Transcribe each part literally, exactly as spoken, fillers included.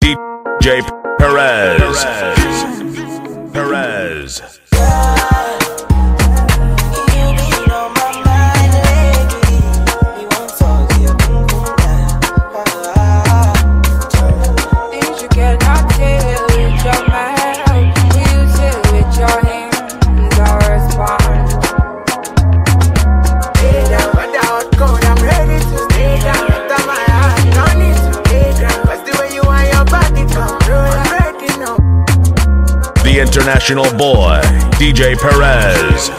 D J Perez. Perez. Perez. The international boy, D J Perez.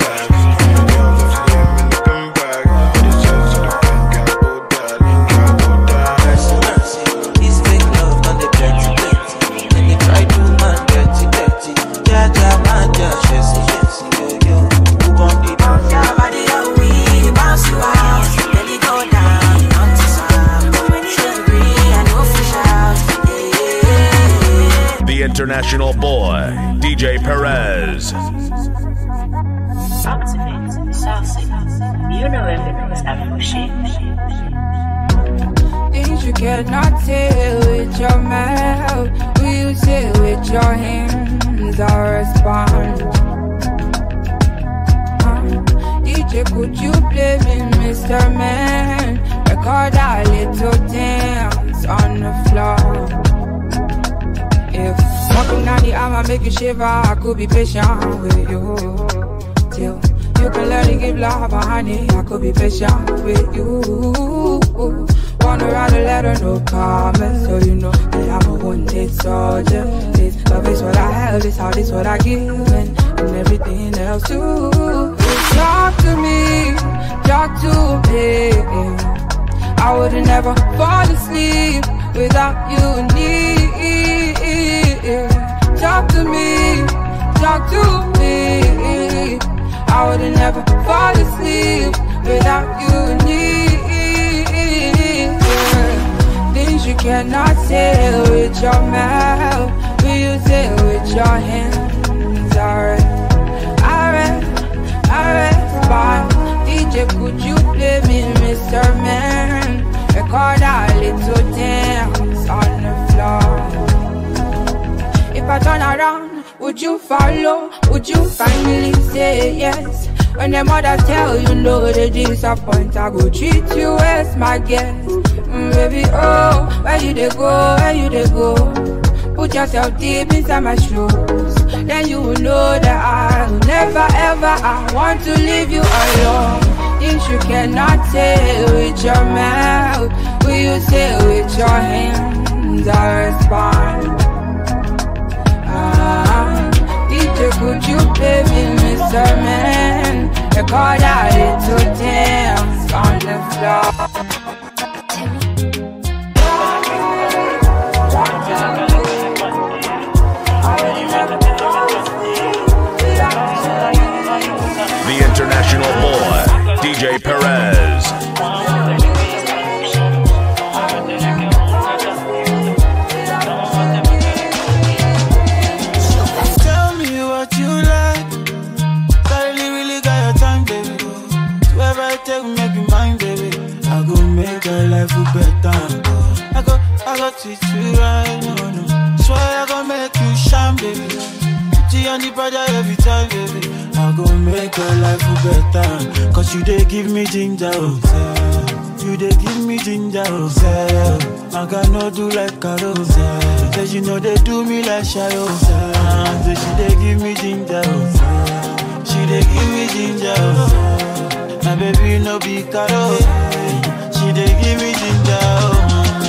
The international boy, D J Perez. Activate, saucy. You know everything's Afro shit. Things you cannot say with your mouth, will you say with your hands? I respond. Uh, D J, could you play me, Mister Man? Record a little dance on the floor. If walking down the aisle make you shiver, I could be patient with you till you can learn to give love, honey. I could be patient with you. Wanna write a letter, no comments, so you know that I'm a wounded soldier. This love is what I have, this heart is what I give, and, and everything else too. Talk to me, talk to me. I would've never fall asleep without you and me. Talk to me, talk to me. I would've never fall asleep without you and me. Things you cannot say with your mouth, will you say with your hands? Alright, alright, alright, fine. D J, could you play me, Mister Man? Record a little dance on the floor. If I turn around, would you follow? Would you finally say yes? When the mothers tell you no, they disappoint. I go treat you as my guest. Mm, baby, oh, where you they go, where you they go? Put yourself deep inside my shoes. Then you will know that I will never ever, I want to leave you alone. Things you cannot say with your mouth, will you say with your hands? I respond. D J, could you play me, Mister Man? Record a little dance on the floor. The international boy, D J Perez. Life will better. I got, I got it right, no, no. Swear I gon' make you shine, baby. Put you on the brother every time, baby. I gon' make your life will better. Cause you they give me ginger, oh, say. You they give me ginger, oh, say. I got no do like Carol, say. Cause you know they do me like shy, oh, say. She they give me ginger, oh, say. She they give me ginger, oh, say. My baby no be Carol, she dey give me ginger, oh.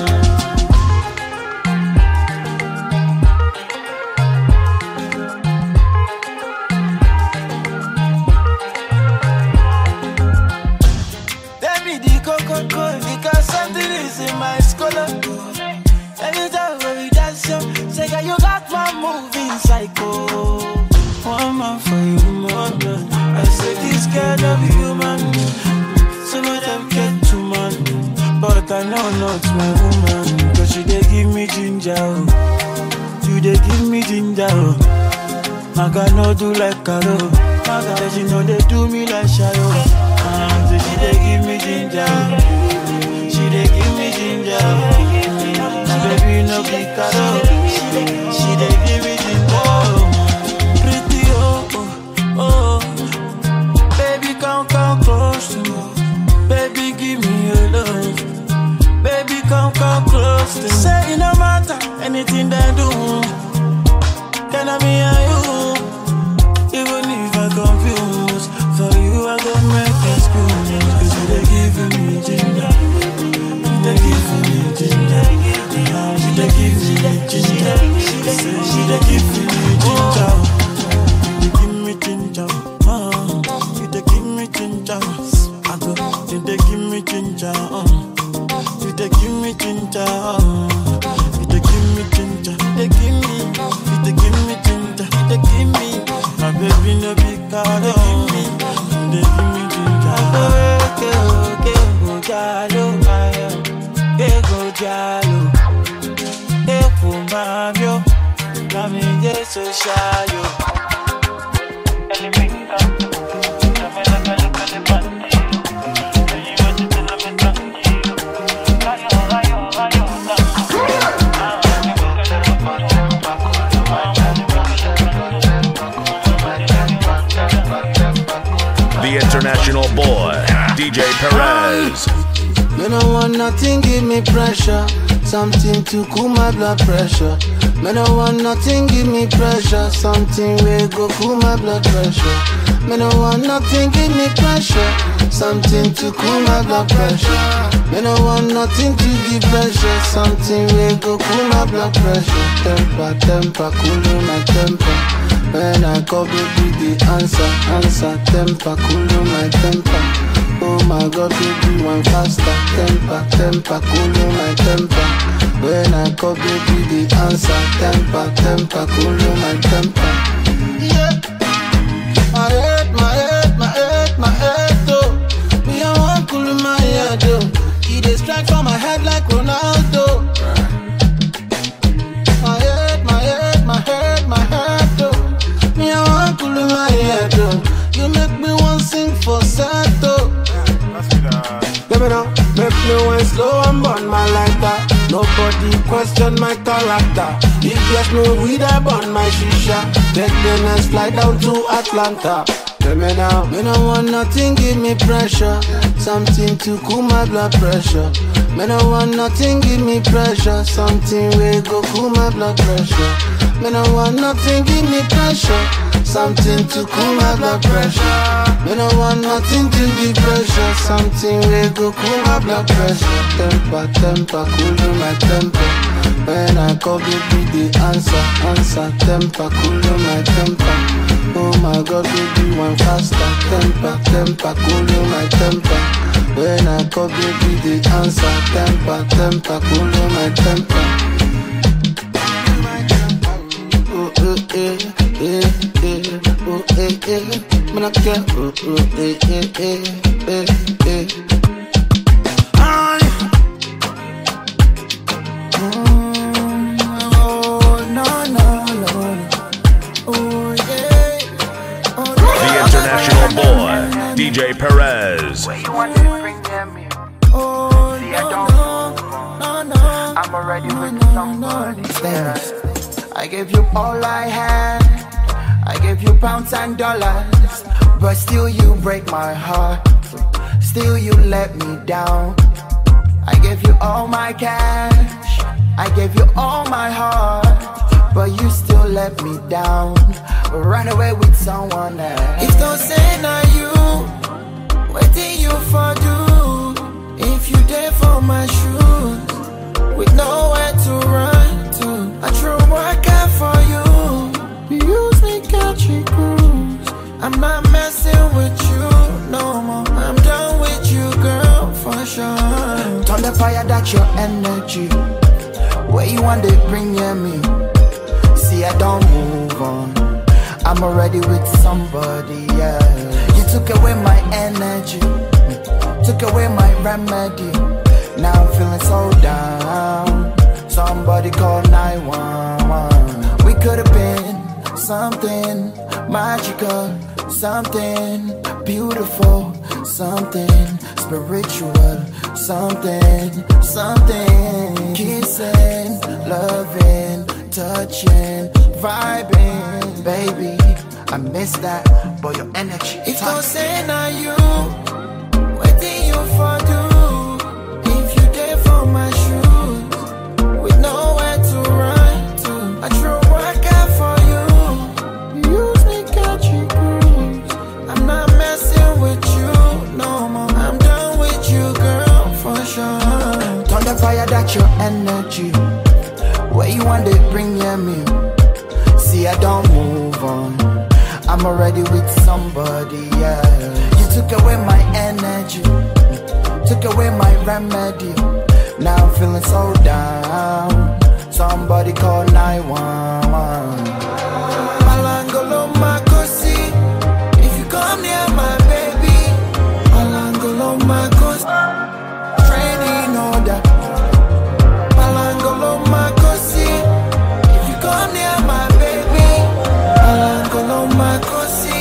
Tell me the cocoa cold because something is in my scholar. Anytime when we dance, say girl you got my moving psycho. One man for you, more than I say this girl love you, human. Some of them get too man, but I know not my woman. Cause you they give me ginger, oh. You they give me ginger, oh. I got no do like Carol. Cause you know they do me like shy, oh. uh, So she they give me ginger, she they give me ginger. My baby no be Carol. say it no matter anything they do. Can I be and you? Even if I confuse, for you I go make excuse. Cause you they giving me ginger, you they giving me ginger, you they giving me ginger, you they giving me ginger, you give me ginger, you they give me ginger, I go, you they give me ginger, you they give me ginger, you they give me ginger, they give me, you they give me ginger, they give me, my baby no big card, they give me, they give me ginger. Okay, okay, go jalo, okay, go jalo, okay, go mamio, kami jeso shayo. The international boy, D J Perez. Me no want nothing, give me pressure. Something to cool my blood pressure. Me no want nothing, give me pressure. Something will go cool my blood pressure. Me no want nothing, give me pressure. Something to cool my blood pressure. Me no want nothing to give pressure. Something will go cool my blood pressure. Temper, temper, cool my temper. When I call baby the answer, answer. Temper, cool my temper. Oh my God, baby, one faster. Temper, temper, cool my temper. When I call baby the answer. Temper, temper, cool my temper. Yeah. My head, my head, my head, my head, though. Me I want cool my head, though. He dey strike from my head like Ronaldo. My head, my head, my head, my head, though. Me I want cool my head, though. You make me want sing for Sato. Let me know, make me wine slow and burn my lighter. Nobody question my character. If there's no weed, I burn my shisha. Take the next flight down to Atlanta. Let me now, me no want nothing, give me pressure. Something to cool my blood pressure. Me no want nothing, give me pressure. Something will go cool my blood pressure. Me no want nothing, give me pressure. Something to cool my blood pressure. Me no want nothing to give pressure. Something will go cool my blood pressure. Temper, temper, cool my temper. When I call baby the answer, answer. Temper, cool my temper. Oh my God, baby, one faster. Temper, temper, cool my temper. When I call baby the answer. Temper, temper, cool my temper. Oh, oh, eh, eh, eh, oh, eh, eh. Man, I care. Oh, oh, eh, eh, eh, eh, eh. Oh, no, no, no. Oh, yeah. Oh, The international boy, D J Perez. Where you want to bring them here? oh, See, I no, don't no, no, no. I'm already with somebody. Stand. I gave you all I had. I gave you pounds and dollars, but still you break my heart. Still you let me down. I gave you all my cash. I gave you all my heart, but you still let me down. Run away with someone else. If don't say now you, what did you for do? If you there for my shoes, with nowhere to run to, I threw work out for you. You use me catchy cruise. I'm not messing with you no more. I'm done with you, girl, for sure. Turn the fire, that's your energy. Where you want to bring near me? See, I don't move on. I'm already with somebody, yeah. You took away my energy, took away my remedy. Now I'm feeling so down. Somebody call nine one one. We could have been something magical, something beautiful, something spiritual, something, something. Kissing, loving, touching, vibing, baby. I miss that, but your energy. If don't say now you, what did you for do? If you there for my shoes, with don't they bring near me? See, I don't move on. I'm already with somebody, yeah. You took away my energy, took away my remedy. Now I'm feeling so down. Somebody call nine one one. Malangolo Makosi, if you come near my baby. Malangolo Makosi, training order. Malangolo Makosi, if you come near my baby. Malangolo Makosi.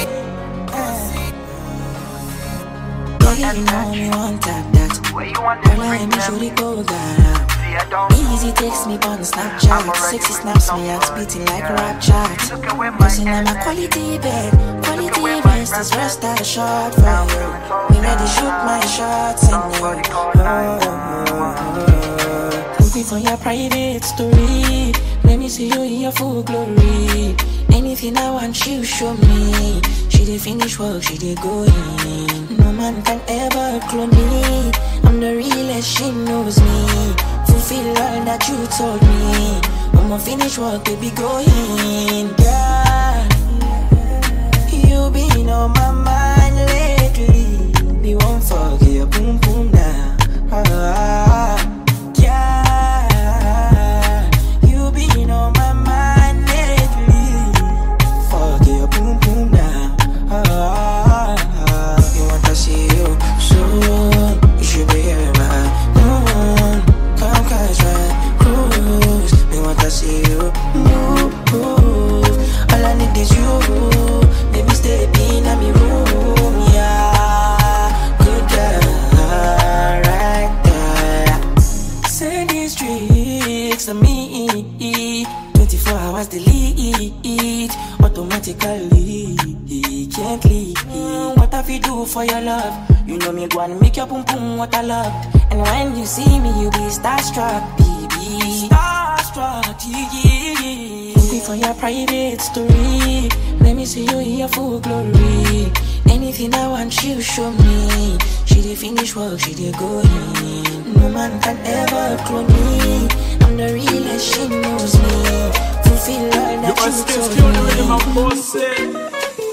Girl, you know me one tap that. Girl, I am usually go down. Easy takes me on Snapchat. Sexy snaps me out, spitting like a rap chat. Listen, I'm a quality bed. Quality rest is rest at a shot for you. We ready shoot my shots and you. Put it on your private story. Let me see you in your full glory. Anything I want you show me. She did finish work, she did go in. No man can ever clone me. I'm the realest, she knows me. Fulfill all that you told me. I'ma finish work, baby, go in. Yeah, you been on my mind lately. Be won't forget, boom boom now. Ah, yeah, you been on my mind lately. Forget, boom boom now. Ah, you want to see you soon. You should be here, man. Come catch right, cruise. Me want to see you move, move. All I need is you. Baby, stay in my room, yeah. Good girl, right there. Say these tricks to me. twenty-four hours delete. Automatically, can't leave. What have you do for your love? You know me go and make your boom boom what I love. And when you see me, you be starstruck, baby. Starstruck, yeah. Put it on your private story. Let me see you in your full glory. Anything I want, you show me. She did finish work, she did go in. No man can ever clone me. I'm the realest, she knows me. Fulfill all that you told me.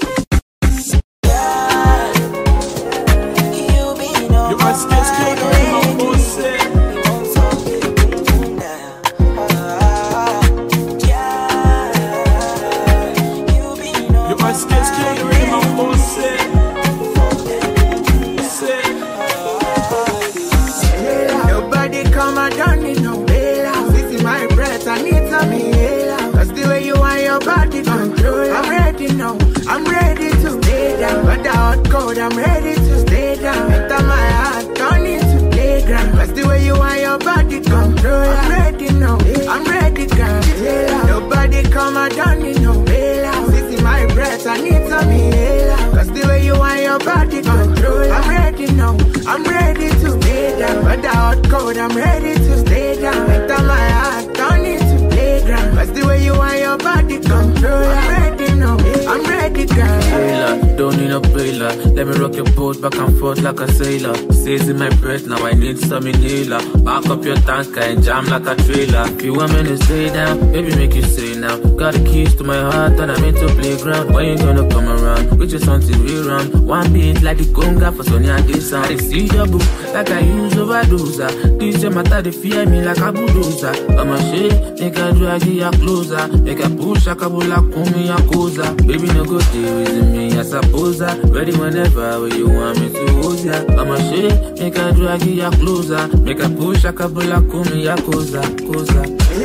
Nobody come and done it, no bailout. This is my breath, I need some inhaler. Cause the way you want your body control. I'm ready now, I'm ready to stay down. But the hot cold, I'm ready to stay down. Enter my heart, turn into playground. Cause the way you want your body control. I'm ready now, I'm ready, girl. Nobody come and done it, no bailout. This is my breath, I need some inhaler. Cause the way you want your body control. I'm ready now, I'm ready to stay down. But the hot cold, I'm ready to stay down. Enter my heart, turn into playground. Cause the way you want your body control. I'm ready now, I'm ready, girl. Sailor, don't need no trailer. Let me rock your boat back and forth like a sailor. Says in my breath, now I need some inhaler. Back up your tank and jam like a trailer. If you want me to stay down, baby make you stay now. Got the keys to my heart and I'm into playground. When you gonna come around? We just want to rerun. One beat like the conga for Sonia this sound. I see your boo like I use overdoser. This your matter they fear me like a bulldozer. I'm a shit, make a drag you closer. Make a push a kabula kumi a koza. Baby no go stay with me I suppose that. Ready whenever where you want me to hold ya. I'm a shit, make a drag you closer. Make a push a kabula kumi a koza, koza.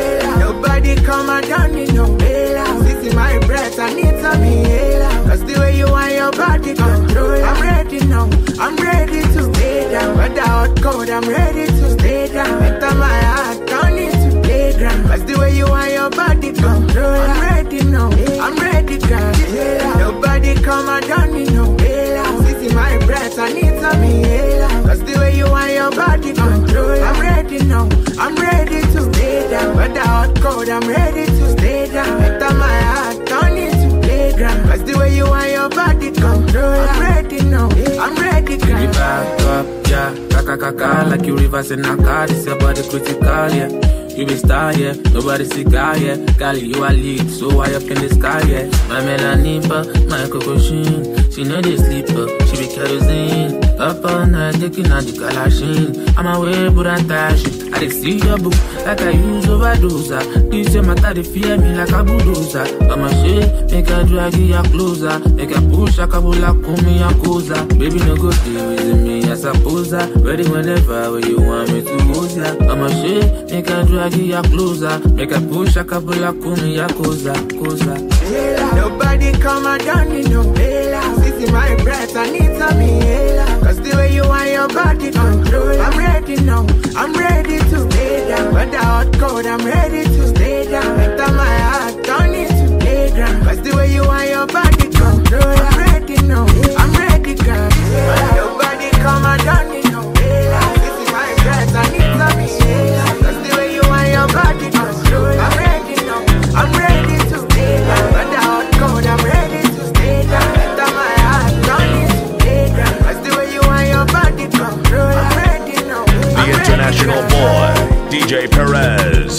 Nobody come and done it, no bailout. This is my breath, I need some inhaler. Cause the way you want your body control. I'm ready now, I'm ready to stay down. But the hot cold, I'm ready to stay down. Enter my heart, turn into playground. Cause the way you want your body control. I'm ready now, I'm ready, girl. Nobody come and done it, no bailout. This is my breath, I need some inhaler. Cause the way you want your body control. I'm ready now, I'm ready to stay down. But the hot cold, I'm ready to stay down. Enter my heart, turn into playground. Cause the way you want your body control. I'm ready ready now. I'm ready, girl. Baby, back up, yeah. Kaka kaka, like you reverse in a car. This your body critical, yeah. You be star, yeah. Nobody see guy, yeah. Girl, you are lead, so high up in the sky, yeah. My melanipa, my cocoshine. She know they sleeper, she be kerosene. Up all night, taking out the Kalashin. I'm away, but I'm tired. I did see your book, like I use overdose. This your matter, they fear me like a bulldozer. I'm a shit, make a drag you closer. Make a push, a kabula, come me a cosa. Baby, no go stay with me, I suppose. Ready whenever where you want me to go, yeah. I'm a shit, make a drag you closer. Make a push, a kabula, come me a cosa, cosa. Nobody come and down me, no. This is my breath, I need some inhaler. Cause the way you want your body control. I'm ready now, I'm ready to stay down. Whether hot cold, I'm ready to stay down. Enter my heart, don't need to play ground. Cause the way you want your body control. I'm ready now, I'm ready, girl. Nobody come and down me, no. This is my breath, I need some inhaler. Cause the way you want your body control. I'm ready now, I'm ready to stay down. Whether hot cold, I'm ready to stay down. Enter my heart, don't need to play ground. Cause the way you want your body control. I'm ready now. The international boy, D J Perez.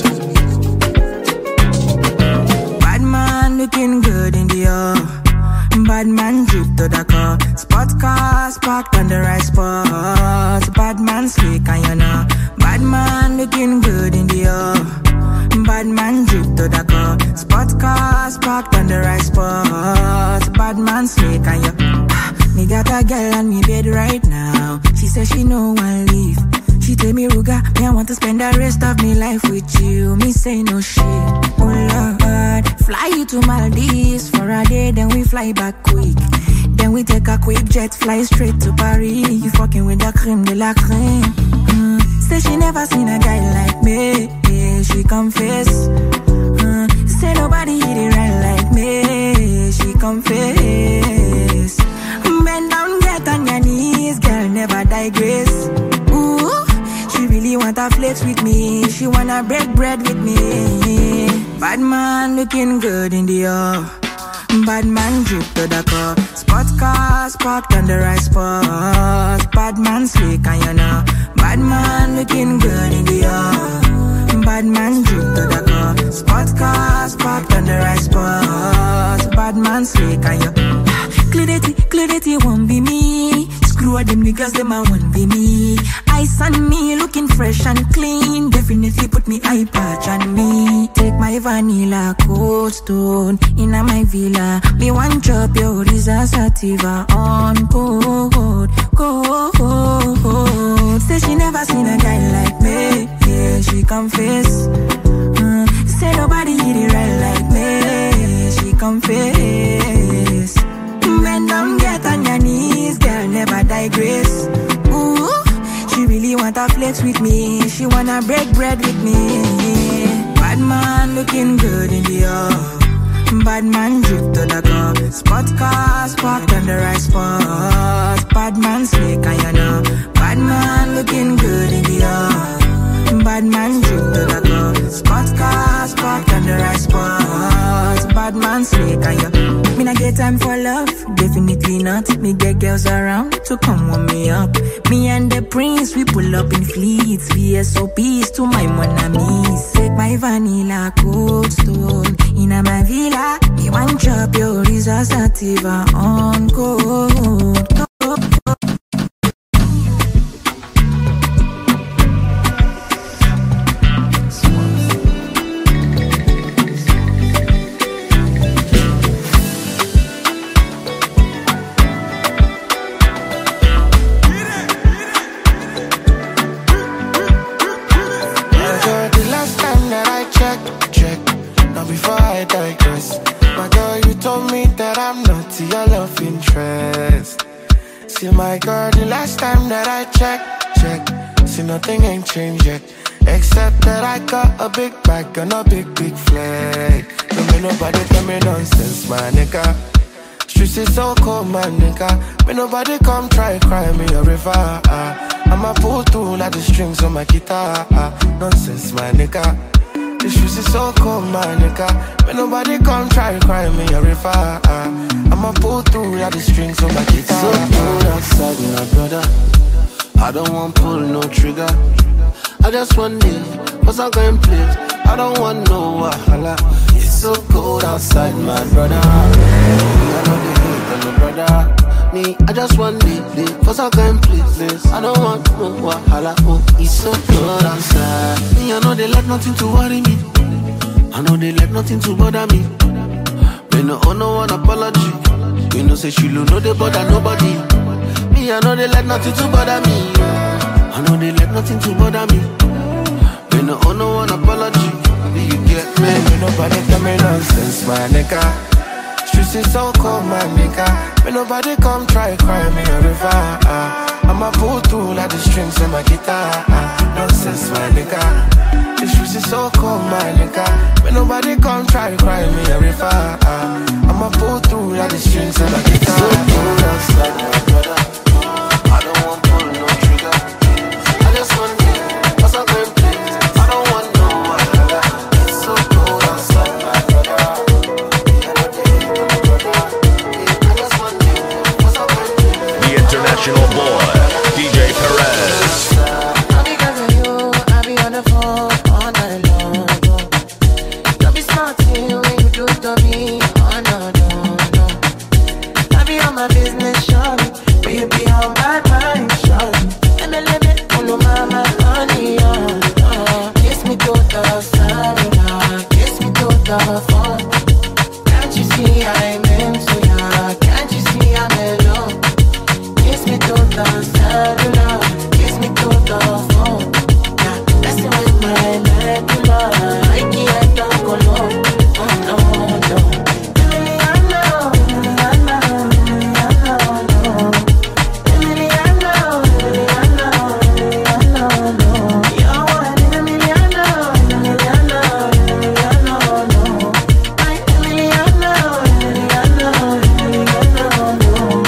Bad man looking good in the air. Bad man drip to the car. Spot cars parked on the right spot. Bad man slick and you know. Bad man looking good in the air. Bad man drip to the car. Spot cars parked on the right spot. Bad man slick and you. Me got a girl on me bed right now. She says she no one leave. She tell me, Ruga, me I want to spend the rest of me life with you. Me say no shit. Oh Lord, fly you to Maldives for a day, then we fly back quick. Then we take a quick jet, fly straight to Paris. You fucking with the creme de la creme. Mm. Say she never seen a guy like me. Yeah, she confess. Mm. Say nobody hit it right like me. She confess. Bend down, get on your knees, girl, never digress. Ooh, she really wanna flex with me. She wanna break bread with me. Bad man looking good in the air. Bad man drip to the car. Spot cars parked on the right spot. Bad man slick and you know. Bad man looking good in the air. Bad man drip to the car. Spot cars parked on the right spot. Bad man slick and you. Clarity, clarity won't be me. Screw all them niggas, them I won't be me. Ice on me, looking fresh and clean. Definitely put me eye patch on me. Take my vanilla cold stone in a my villa. Me one drop your Risa Sativa on cold, cold. Say she never seen a guy like me. Yeah, she confess. Mm, say nobody hit it right like me. She confess. Bend down, get on your knees, girl, never digress. Ooh, she really wanna flex with me. She wanna break bread with me. Bad man looking good in the air. Bad man drip to the car. Spot cars parked on the right spot. Bad man slick and you know. Bad man looking good in the air. Bad man drip to the car. Spot cars parked on the right spot. Bad man slick and you. Me not get time for love, definitely not. Me get girls around to come warm me up. Me and the prince, we pull up in fleets. V S O Ps to my mon amis. Take my vanilla cold stone in a my villa. Me one chop your Risa Sativa on cold. My girl, the last time that I checked, check, see nothing ain't changed yet. Except that I got a big bag and a big, big flag. Don't make nobody tell me nonsense, my nigga. Streets is so cold, my nigga. May nobody come try cry me a river. uh. I'ma pull through like the strings on my guitar. uh. Nonsense, my nigga. The streets is so cold, my nigga. May When nobody come try cry me a river. I'ma pull through all the strings on my guitar. So cold outside, my brother. I don't want pull no trigger. I just want live, cause I'm going place. I don't want no wahala. It's so cold outside, my brother. I know the hate on my brother. Me, I just want live, live, cause I'm going places. I don't want no wahala. Oh, it's so cold outside. Me, I know they like nothing to worry me. I know they like nothing to bother me. Me no owe no one apology. You know say she no they bother nobody. Me, I know they like nothing to bother me. I know they like nothing to bother me. Me no owe no one apology. Do you get me? Me nobody tell me nonsense, my nigga. Streets is so cold, my nigga. Me nobody come try cry me a river. uh, I'ma pull through like the strings on my guitar. uh, Nonsense, my nigga. The streets is so cold, my nigga. Me nobody come try cry me a river. uh, I'ma pull through like the strings on my guitar. So cold outside, my brother. I don't want pull no trigger. I just want to cause I'm going places. I don't want no wahala. It's so cold outside, my brother. I just want to cause I'm going places. The international boy, D J Perez. All because of you, I be on the phone all night long. Don't be smarting when you do to me. Oh no, no, no. I be on my business, shawty, but you be on my mind, shawty. And me let me follow my money, oh, oh. Kiss me to the cellular, kiss me to the phone. Can't you see I'm into ya? Can't you see I'm alone? Kiss me to the cellular, kiss me to the phone. Yeah, messing with my medulla, I can't talk alone. Oh no, no. Emiliano, Emiliano, Emiliano, no. Emiliano, Emiliano, Emiliano, no. You're one in Emiliano, Emiliano, Emiliano, no. My Emiliano, Emiliano, Emiliano, no.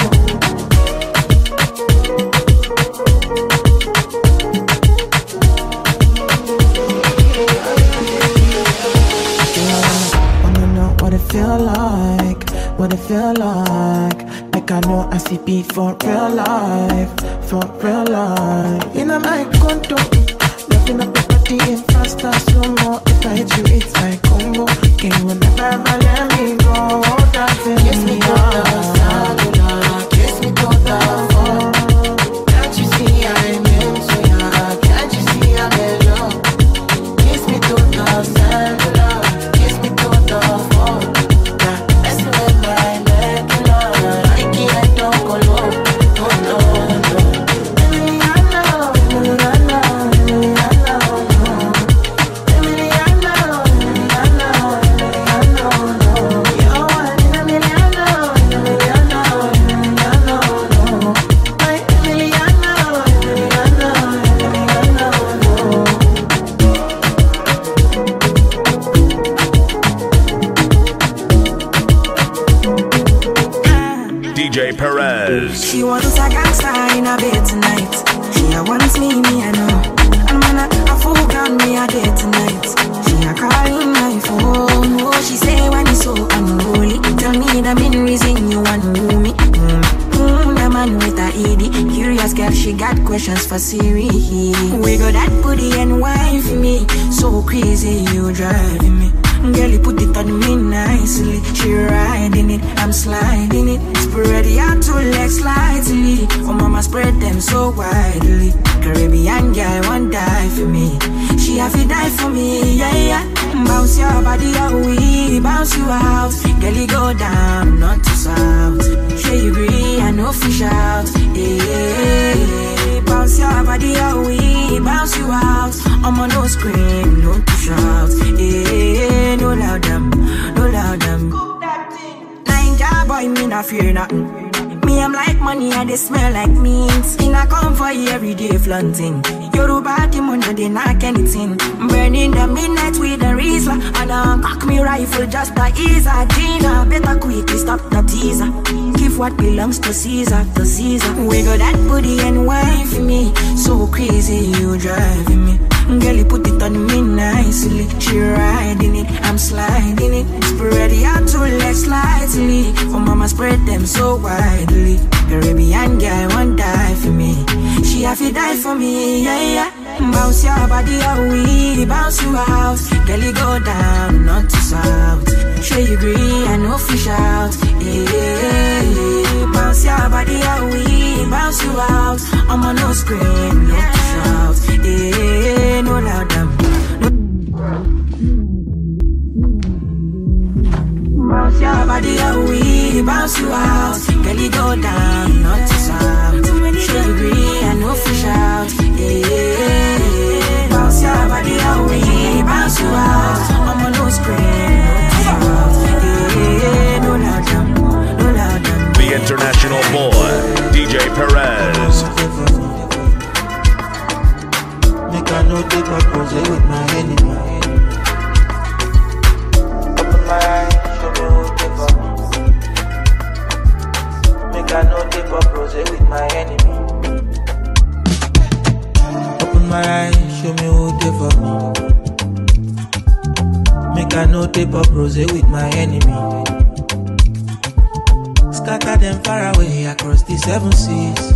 Wanna know what it feel like, what it feel like. Like I know I see beat for real life, for real life. In a my condo, looking up the body in faster, slow mo. If I hit you, it's my combo. Can you never ever let me go? That's it. Kiss me to the cellular, kiss me to the phone. Can't you see I'm into ya? Can't you see I'm alone? Kiss me to the cellular, kiss me to the phone. Yeah, messing with my medulla, I can't talk alone. Oh no, no. Emiliano, Emiliano, Emiliano, no. Emiliano, Emiliano, Emiliano, no. You're one in Emiliano, Emiliano, Emiliano, no. My Emiliano, Emiliano, Emiliano, no. D J Perez. She wants a gangster in a bed tonight. She a wants me, me I know. And man a, a fool got me a day tonight. She a calling my phone. Oh, she say when it's so unruly. Tell me the main reason you want to me. Mm. Mm, the man with a E D. Curious girl, she got questions for Siri. We got that booty and wine for me. So crazy, you driving me. Girl, you put it on me nicely. She riding it, I'm sliding it. Spread your two legs slightly. Oh, mama, spread them so widely. Caribbean girl won't die for me. She have to die for me, yeah, yeah. Bounce your body out, we bounce you out. Girl, you go down, not to south. Sure you agree, I know fish out. Yeah, bounce your body out, we bounce you out. I'm on no scream, no to shout. Yeah, no loud them, no loud them. Ninja boy, me not fear nothing. Me, I'm like money and they smell like meat. In a come for you every day flaunting. Yoruba team under the knock anything. Burning the midnight with the Rizla. And I cock me rifle just to ease a Gina. Better quickly stop the teaser. Give what belongs to Caesar, to Caesar. Wiggle that booty and wine for me. So crazy you driving me. Girl, you put it on me nicely. She riding it, I'm sliding it. Spread slightly. For mama spread them so widely. Caribbean girl won't die for me. She have to die for me, yeah, yeah. Bounce your body out, we bounce you out. Girl, you go down, not to south. Sure you agree, I know fish out. Yeah, bounce your body out, we bounce you out. I'm on no scream, not to shout. Yeah, no loud damn. Bounce your body out, we bounce you out. Girl, you go down, not to south. Sure you agree, I know fish out. Yeah, bounce your body out, we bounce you out. I'm on no screen, no shout. Yeah, no loud damn, no loud damn. The international boy, D J Perez. Make I no take my pose with my enemy. Open my eyes, show me who take up. Make I no take up rose with my enemy. Open my eyes, show me who take up me. Make I no take up rose with my enemy. Scatter them far away across the seven seas.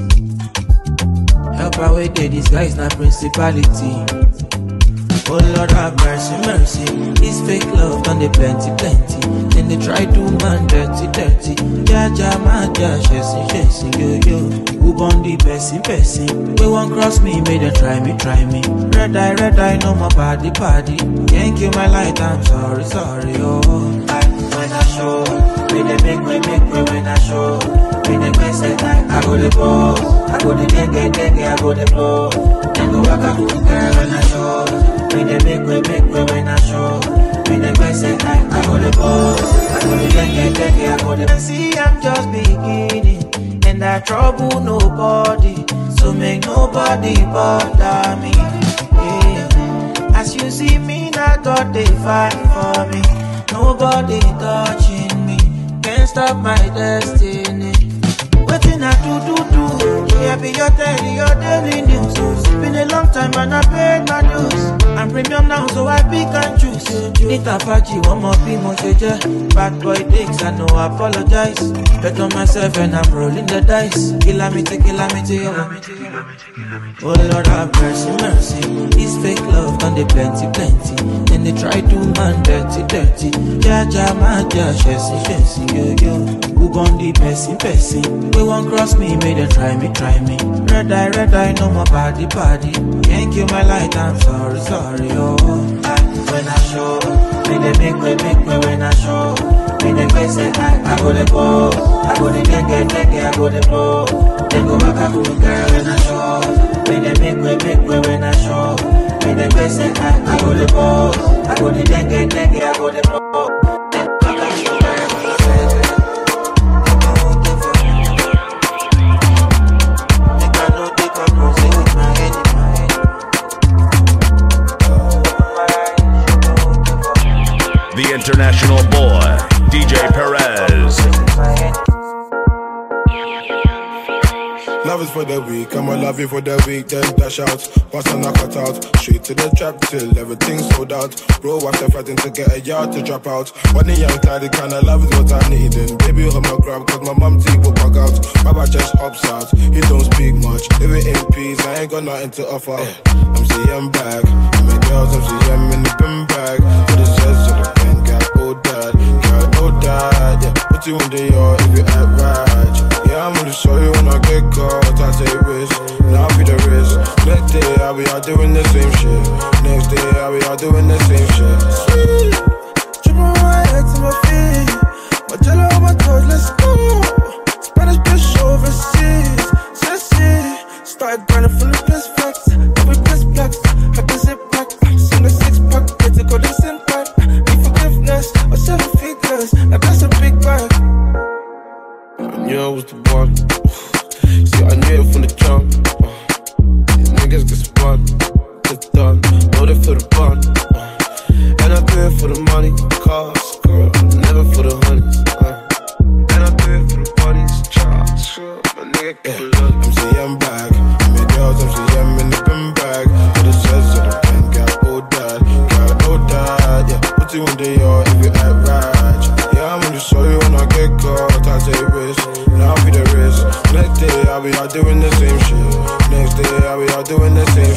Help away the disguise, not principality. Oh Lord have mercy, mercy. This fake love done the plenty, plenty. Then they try to man dirty, dirty. Ja, ja, ma, ja, chasing, chasing, yo, yo. Who born the person, person? We won't cross me, may they try me, try me. Red eye, red eye, no more party, party. Can't kill my light, I'm sorry, sorry, oh. I, when I show, when they make me, make me, when I show. When they play say I, I go the blow. I go the dengue, dengue, I go the blow. Then go back, I go the girl when I show. When they make me, make me, when I show. When they play say I, I go the blow. I go the dengue, dengue, I go the blow. See, I'm just beginning, and I trouble nobody, so make nobody bother me. Yeah. As you see me, now God they fight for me. Nobody touching me, can't stop my destiny. Waiting I do do do, yeah, be your daily, your daily news. Been a long time and I paid my dues. I'm premium now, so I pick and choose. Need a party, one more be more jeje. Bad boy dicks, I know I apologize. Bet on myself and I'm rolling the dice. Kilamite, kilamite, oh. Oh Lord have mercy, mercy. This fake love done the plenty, plenty. Then they try to man dirty, dirty. Ja, ja, ma, ja, chasing, chasing, yo, yo. Who born the person, person? We won't cross me, may they try me, try me. Red eye, red eye, no more party, party. Can't kill my light, I'm sorry, sorry, oh. I, when I show, when they make me, make me, when I show. When they play say I, I go the go. I go the dengue, dengue, I go the blow. Then go back, I go the girl when I show. When they make me, make me, when I show. When they play say I, I go the go. I go the dengue, dengue, I go the blow. The international boy, D J Perez. Love is for the weak, I'ma love you for the week, then dash out. Once I knock it out, straight to the trap till everything's sold out. Bro, after fighting to get a yard to drop out. When the young tired, the kind of love is what I need. And baby, hold my grab, cause my mom teeth will bug out. Baba just ups out, he don't speak much. Living in peace, I ain't got nothing to offer. I'm saying I'm back, and my girls, I'm saying I'm in the bin bag. For the zest of the pen, got old dad, got old dad, yeah. Put you in the yard if you act right. Yeah, I'm gonna show you when I get caught. I take risks, now I'll be the risk. Next day I'll be out doing the same shit. Next day I'll be out doing the same shit. Sweet, tripping my head to my feet. My jello on my toes, let's go. Spanish bitch overseas, sassy. Started grinding full of piss facts. Every piss blacks, had to zip back. Seen the six pack, get to go this impact. Need forgiveness, or seven figures. Now that's a big bag. I knew I was the one. See, I knew it from the jump. Uh, these niggas get spun, get done. Know they for the bun. Uh, and I do it for the money, cars, girl, never for the honey. Uh, and I do it for the bunnies, chops, sure, my nigga keep it up. I'm saying I'm back. My girls, I'm saying I'm in the bin bag. For the sets of the pen, got old dad, got old dad. Yeah, put you in the yard if you act right. Yeah, I'm in the be sorry when I get caught. I take risks, now I be the risk. Next day I'll be out doing the same shit. Next day I'll be out doing the same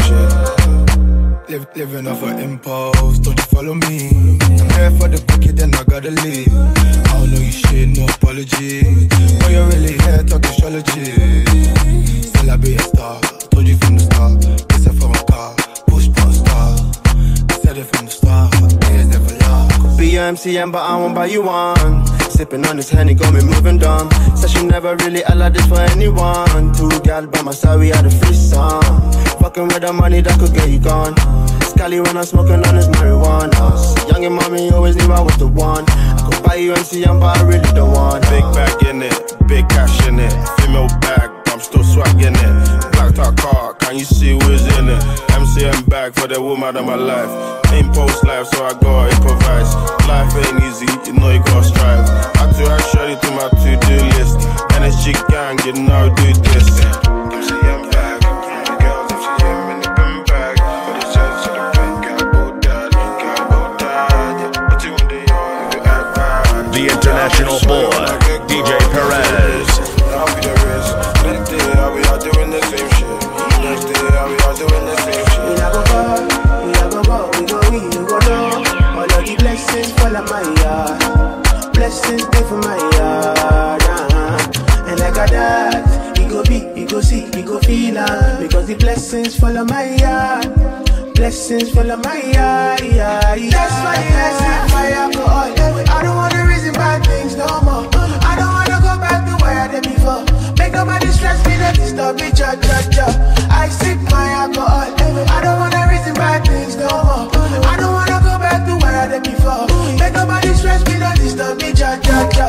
shit. Live, living off an impulse, don't you follow me? I'm here for the cookie, then I gotta leave. I don't know you shit, no apology. When you're really here, talk astrology. Still I be a star, told you from the start. It's a from a car, push past star. Said it from the start, it's never lost. Be your M C M, but I won't buy you one. Sipping on this Henny, got me moving dumb. Said she never really allowed this for anyone. Two gal by my side, we had a threesome. Fucking with the money that could get you gone. Scally when I'm smoking on this marijuana. Young and mommy always knew I was the one. I could buy you M C M, but I really don't want. Big bag in it, big cash in it. Female bag, I'm still swagging it. Blacked out car, can you see who's in it? M C M bag for the woman of my life. Ain't post life, so I gotta improvise. Life ain't easy, you know you gotta strive. Had to add Shorty to my to-do list. N S G gang, you know do this. M C M bag, the girls M C M in the bin bag. For the sense of the pen, got about that, got about that. But you wonder, yo, if you act bad. The international boy, D J Perez. I'll be the risk. Next day I'll be out doing the same shit. Next day I'll be out doing the same shit. We not go far, we not go far, we go we, we go low. All of the blessings fall on my yard. Blessings stay for my yard. Uh-huh. And like a that, he go be, he go see, he go feel uh, because the blessings fall on my yard. Blessings fall on my yard. Yeah, yeah. That's why I see my alcohol. I don't wanna reason bad things no more. I don't wanna go back to where I did before. Make nobody stress me, not disturb me, cha cha cha. I sip my alcohol. I don't wanna reason bad things no more. I don't wanna go back to where I did before. Make nobody stress me, not disturb me, cha cha cha.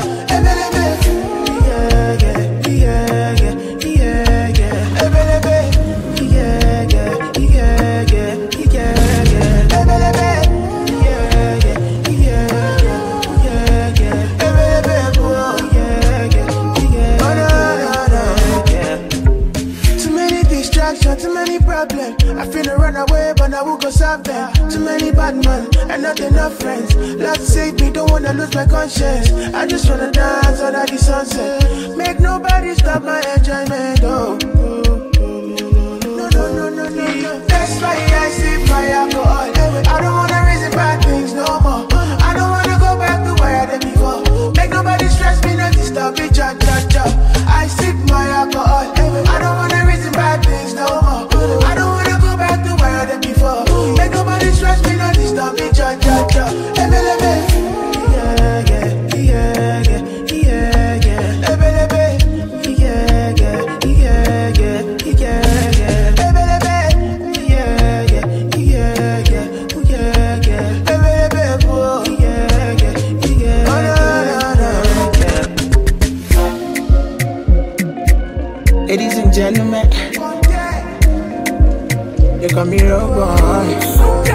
Yeah, yeah, yeah, yeah, yeah, yeah. Yeah, yeah, yeah, yeah, yeah, yeah. Too many problems, I finna run away, but I will go solve them. Too many bad men, and not enough friends. Lord save me, don't wanna lose my conscience. I just wanna dance under the sunset. Make nobody stop my enjoyment, oh. No, no, no, no, no, no. That's why I sip my alcohol. I don't wanna reason bad things no more. I don't wanna go back to where I did before. Make nobody stress me, not disturb me, cha cha cha. I sip my alcohol. I don't wanna reason bad things no more. I don't wanna go back to where I did before. Make nobody stress me, not disturb me, cha cha cha. Yeah, yeah, yeah, yeah, yeah, yeah. Yeah, yeah, yeah, yeah, yeah, yeah. Ladies and gentlemen, you call me road boy.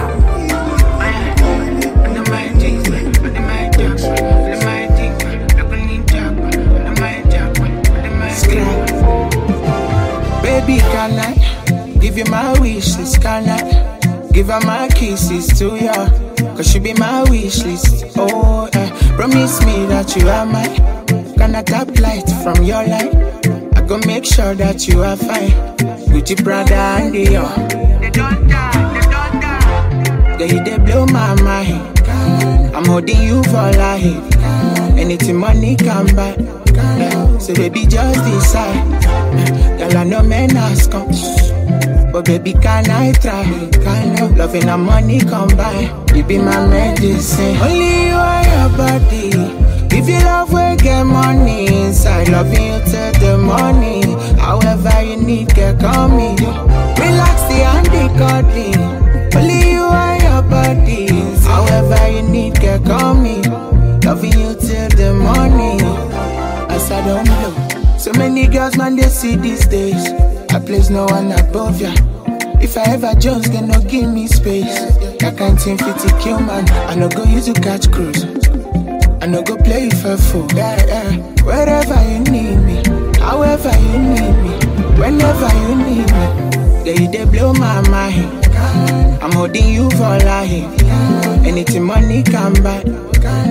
Baby, can I give you my wishes? Can I give her my kisses to you? Cause she be my wish list. Oh, yeah. Promise me that you are mine. Gonna tap light from your light. I go make sure that you are fine. Gucci, Prada, and Dior. They don't die, they don't die. Girl, you they blow my mind. I'm holding you for life. Anything money can buy. Yeah. So baby, just decide. Girl, I know men ask come. But baby, can I try? Kind of loving and money combine. You be my medicine. Only you are your body. If you love, we get money inside. Loving you till the morning. However you need, get call me. Relax the and the cuddling. Only you are your body. However you need, get call me. Loving you till the morning. As I don't know. So many girls, man, they see these days. I place no one above ya. If I ever Jones, can no give me space. That kind thing fit to kill, man. I no go use to catch cruise. I no go play for fool. Yeah, yeah. Wherever you need me, however you need me, whenever you need me. Yeah, you they blow my mind. I'm holding you for life. Anything money can buy. So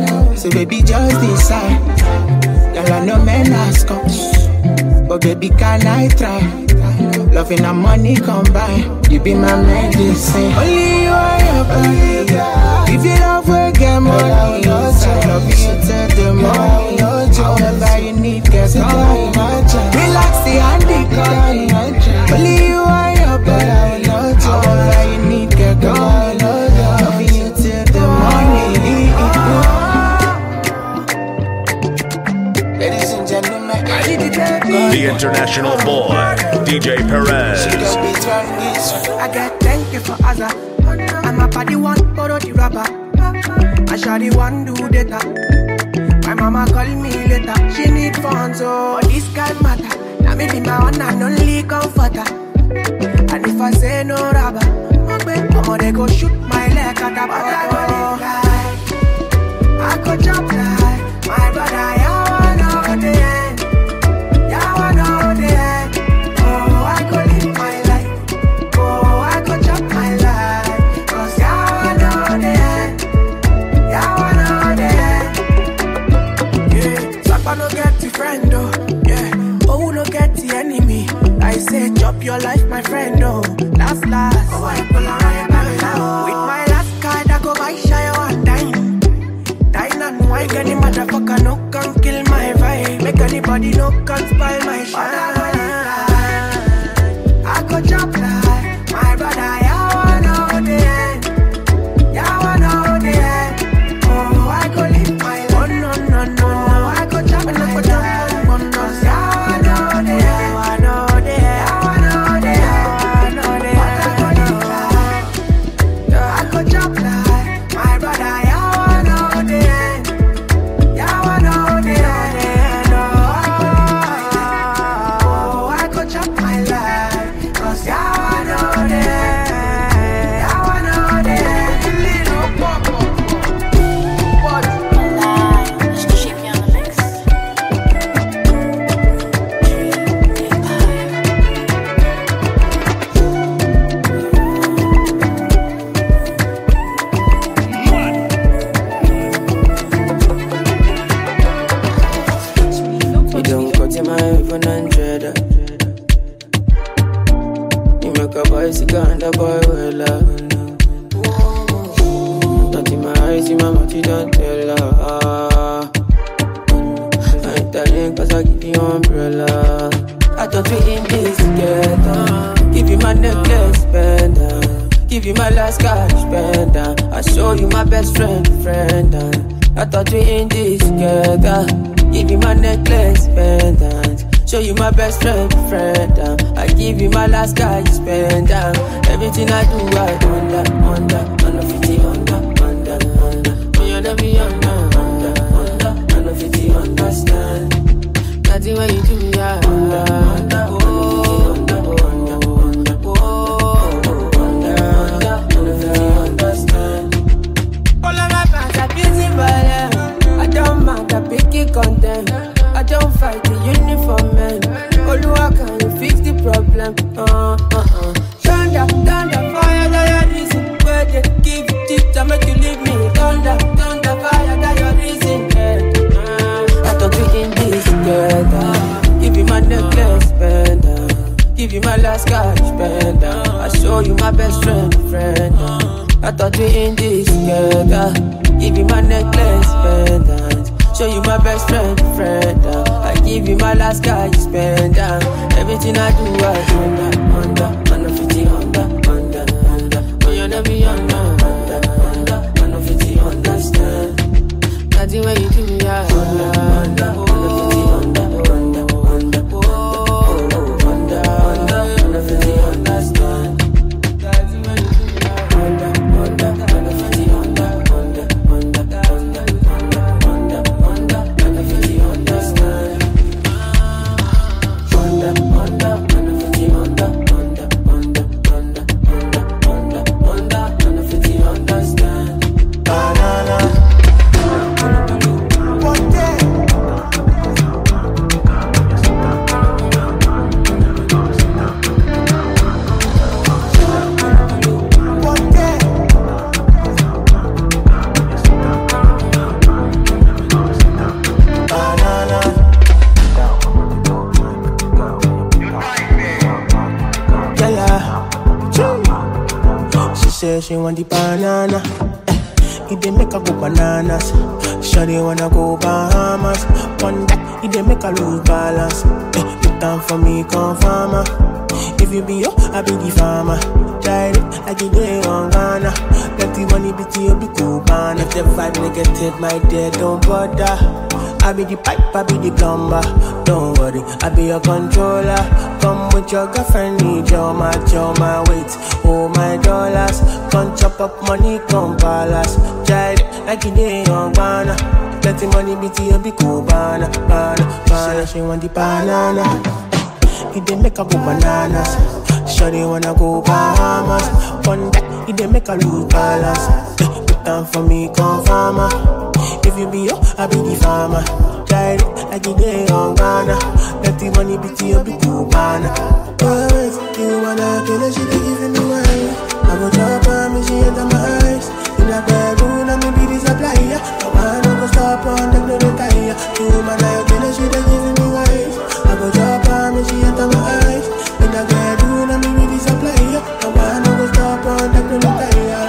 So baby, just decide. Girl, I know men ask us, but baby, can I try? Loving and money combine. You be my medicine. Only you are your body. If you love, we get money. I love you till the morning. However you need, get call. Relax the handicap. Only you are your body. However you need, get call. Love you till the morning. Ladies and gentlemen, The international boy, D J Perez. I get thank you for Azza. I'm a body one, borrow the rubber. I shall the one do data. My mama call me later. She need funds, so this can matter. Now me be my one and only comforter. And if I say no rubber, I'ma they go shoot my leg at the bottom. I go jump like my brother. Yeah, I know the end. Yeah, I know the end. Oh, I go live my life. Oh, I go jump my life. Cause yeah, I know the end. Yeah, I know the end. Yeah, Sapa no get the friend, oh. Yeah, oh, no get the enemy. I say, chop your life, my friend, oh. Last, last. Oh, I pull around with my last card, I go buy shy one dime. Dine and wine, any motherfucker no can kill my vibe. Make anybody no can spoil my shine. I go jump like my brother, yeah, I know the end. Yeah, I know the end. Oh, I go live my life. Oh, no, no, no, no. I go jump and I go jump. Oh, no, yeah, I know the end. I know the end. Yeah, I know the end. I know the end. I go jump like my brother, yeah, I know the end. Yeah, I know the end. Oh, I go jump my life. Cause yeah, I know the end. Yeah, I know the end. Little pop. You don't cut in my iPhone hundred. You make a bicycle and a boy well up. Not in my eyes, in my mouth, you don't tell her. I ain't telling cause I give you umbrella. I thought we in this together. Give you my necklace, spender. Give you my last cash, spender. I show you my best friend, friend. I thought we in this together. Give you my necklace, pendant. Show you my best friend, friend. Um, I give you my last guy, you spend um, everything I do, I under, under, under fifty, under, under, under. When you let me under, under, under, under fifty, understand. Nothing when you do, yeah, under, under, oh, under, under, under, oh, under, under, under fifty, understand. All of my fans are beautiful. I don't mind, I pick it content. I don't fight the uniform man. Oluwa, can you fix the problem? Uh, uh, uh. Thunder, thunder, fire, that your reason. Where they give you tips and make you leave me. Thunder, thunder, fire, that your reason. Yeah. Uh, I thought we in this together. Give you my necklace, spender. Give you my last cash, spender. I show you my best friend, friend. I thought we in this together. Give you my necklace, pendant. Show you my best friend, friend. Uh. I give you my last guy, you spend uh. everything I do, I under, under, under fifty, under, under, under. When you let me under, under, under, under fifty, understand. Nothing when you do, yeah, under, under, under fifty, under, under, under, oh, under, under, under fifty, understand. Nothing when you do, yeah, under, under, under fifty, under, under, under, under, under. Say she want the banana. It dey make her go bananas. Shawty wanna go Bahamas. One that it dey make her lose balance. Eh, you time for me, come farmer. If you be yo, I be the farmer. Try it like you did on Ghana. Let the money be to you, be cool, man. If the vibe negative, my dear, don't bother. I be the pipe, I be the plumber. Don't worry, I be your controller. Come with your girlfriend, need your match, your my weight, oh my dollars. Come chop up money, come palace. Try it like you did on Ghana. Let the money be to you, be cool, banana, banana, banana. She want the banana. It dey make her go bananas. Shawty wanna go Bahamas. One that it dey make her lose balance. Eh, put time for me, come farmer. If you be yo, I be the farmer. Try it like you did on Ghana. Let the money be to you, be cool, banana. Oh, you wanna kill her, she be giving me wine. I go drop her, me she enter my eyes. In a bedroom, I me be the supplier. No man go stop on them, no retire. You wanna kill her, she be giving me wine. I go drop her, me she enter my eyes. In a bedroom, I me be the supplier. No man go stop on them, no retire.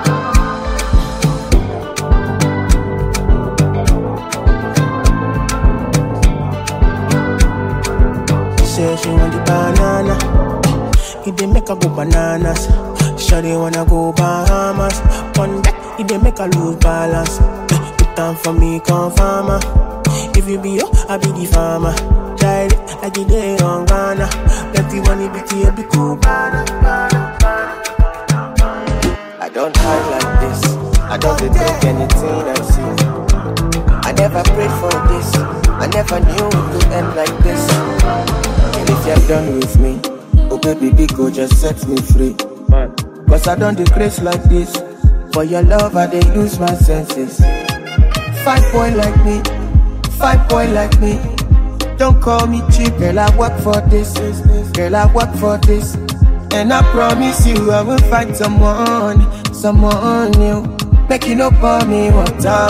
Say she want the banana. It dey make her go bananas. Shawty wanna go Bahamas. One that it dey make her lose balance. Eh, put time for me, come farmer. If you be yo, I be the farmer. Try it like you did on Ghana. Let the money be to you, be cool. I don't hide like this. I don't take anything I see. I never prayed for this. I never knew it would end like this. If you're done with me, oh baby, big go just set me free. Cause I don't decrease like this. For your love, I dey lose my senses. Five boy like me, five boy like me. Don't call me cheap, girl, I work for this. Girl, I work for this. And I promise you, I will find someone, someone new. Make you no pour me water.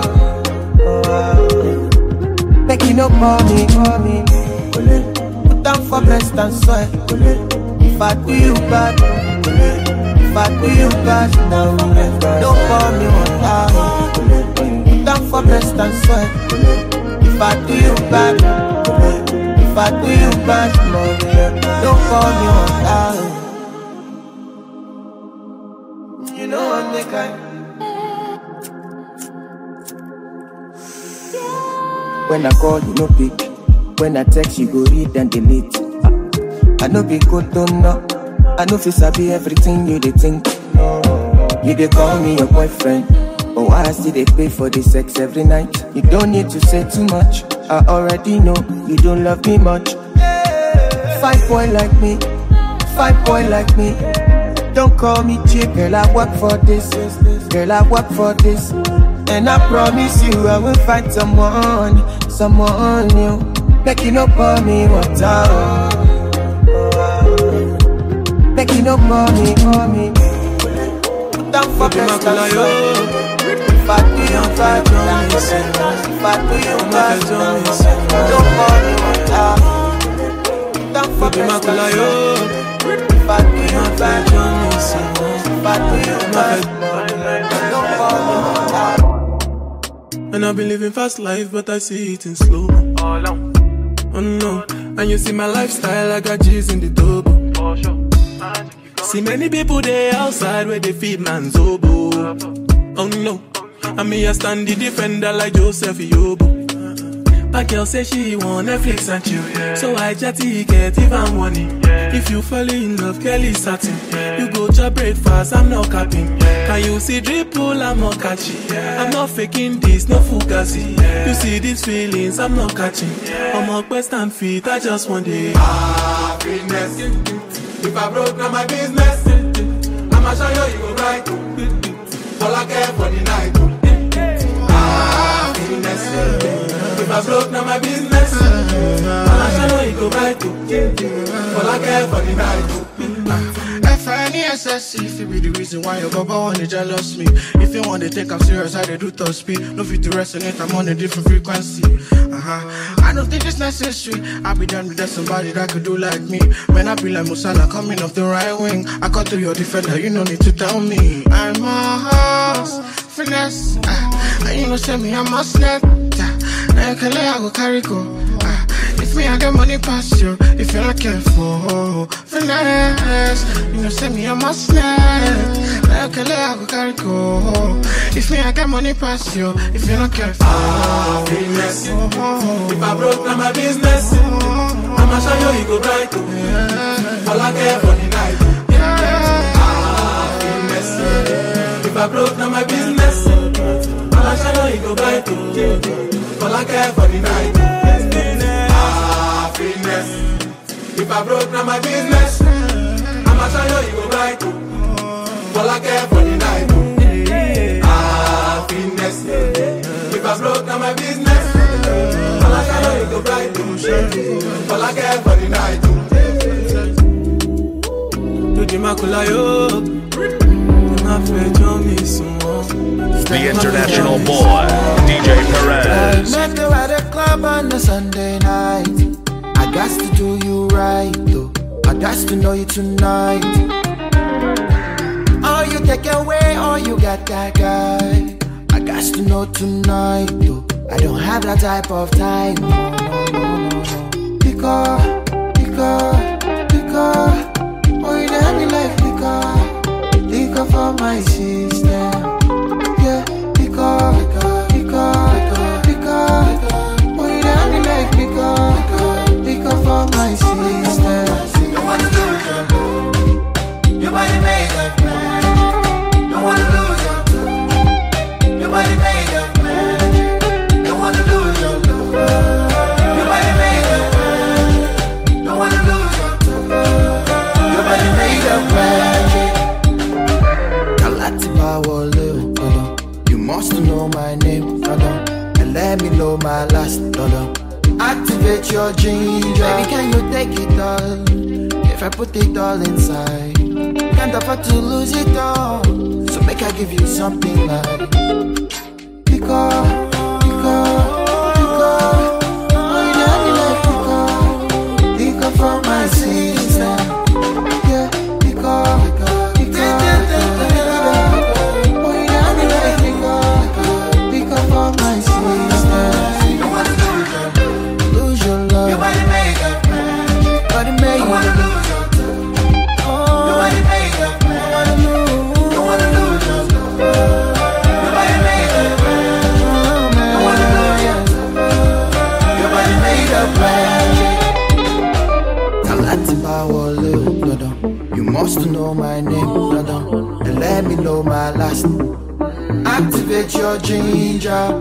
Make you no pour me, pour me. Put down for breast and sweat. If I do you bad, if I do you bad, now don't pour me water. Put down for breast and sweat. If I do you bad, if I do you bad, don't pour me water. You know I'm the kind. When I call, you no pick. When I text, you go read and delete. I know be good, don't know. I know fi sabi everything you dey think. You dey call me your boyfriend, but why I still dey pay for the sex every night? You don't need to say too much. I already know you don't love me much. Five boy like me, five boy like me. Don't call me cheap, girl. I work for this, girl. I work for this. And I promise you, I will find someone, someone new. Make you no pour me water. Make you no pour me, pour me. Put down for best and if I do you bad, if I do you bad, don't pour me water. Put down for best and if I do you bad, if I do you bad, don't pour me water. And I've been living fast life, but I see it in slow. Oh no, and you see my lifestyle, I got G's in the double. See many people there outside where they feed man's oboe. Oh no, and me I stand the defender like Joseph Yobo. My girl say she want Netflix and chill, yeah. So I chatty get even money. Yeah. If you fall in love, Kelly satin. Yeah. You go to breakfast, I'm not capping. Yeah. Can you see dripple, I'm not catching. Yeah. I'm not faking this, no fugazi. Yeah. You see these feelings, I'm not catching. Yeah. I'm a quest and feet, I just want it. Happiness. If I broke, now my business. I'ma show you, you go right. All I care for the night. Happiness. If I broke, now my business. I'ma show you, you go right. All I care for the night. F N E S necessary if it be the reason why your baba wanna jealous me. If you want to take I'm serious, I they do top speed. No fit to resonate, I'm on a different frequency. Uh-huh. I don't think it's necessary. I'll be done with that somebody that could do like me. When I be like Musala coming off the right wing, I cut to your defender, you no need to tell me. I'm a house, finesse. Uh, and you know send me, I'm a snap. I can lay, I go carry go. Uh, if me, I get money past you. If you're not careful, finesse. You know send me, I'm a snap. I can lay, I go carry go. If me, I get money past you. If you're not careful, ah, finesse. If I broke, now my business. I'ma show you, you go bright. All I care for the night. Ah, finesse. If I broke, now my business. I'ma show you, you go bright. All I care for the night. Ah, finesse. If I broke, now my business. I'ma show you, you go bright. All I care for the night. Ah, finesse. If I broke, now my business. I'ma show you, you go bright. All I care for the night. The international boy, D J Perez. I met you at a club on a Sunday night. I got to do you right, though. I got to know you tonight. Oh, you take away, oh, you got that guy. I got to know tonight, though. I don't have that type of time. No, no, no, no. Because, because, because. Oh, you let me like because. Liquor for my system. Yeah, because, because, because. Oh, you let me like because. Liquor for my system. Don't wanna lose your Your body made of man. Don't wanna lose your Your body made of man. Don't wanna lose your Your body made of man. Don't wanna lose your Your body made of man. You must know my name, and let me know my last. Activate your ginger. Baby, can you take it all? If I put it all inside, can't afford to lose it all. So make I give you something like because, because, because. Oh, you let me like because, because for my sister. Yeah, because, because, because. Oh, you let me like because, because for my sister. You wanna lose your lose your love. Your body made up, man. Body made up. You wanna lose your oh, your body made up, man. You wanna lose your your body made up, man. You wanna lose your your body made up, man. Kalati Bawole, brother. You must know my name, brother, and let me know my last. Activate your ginger.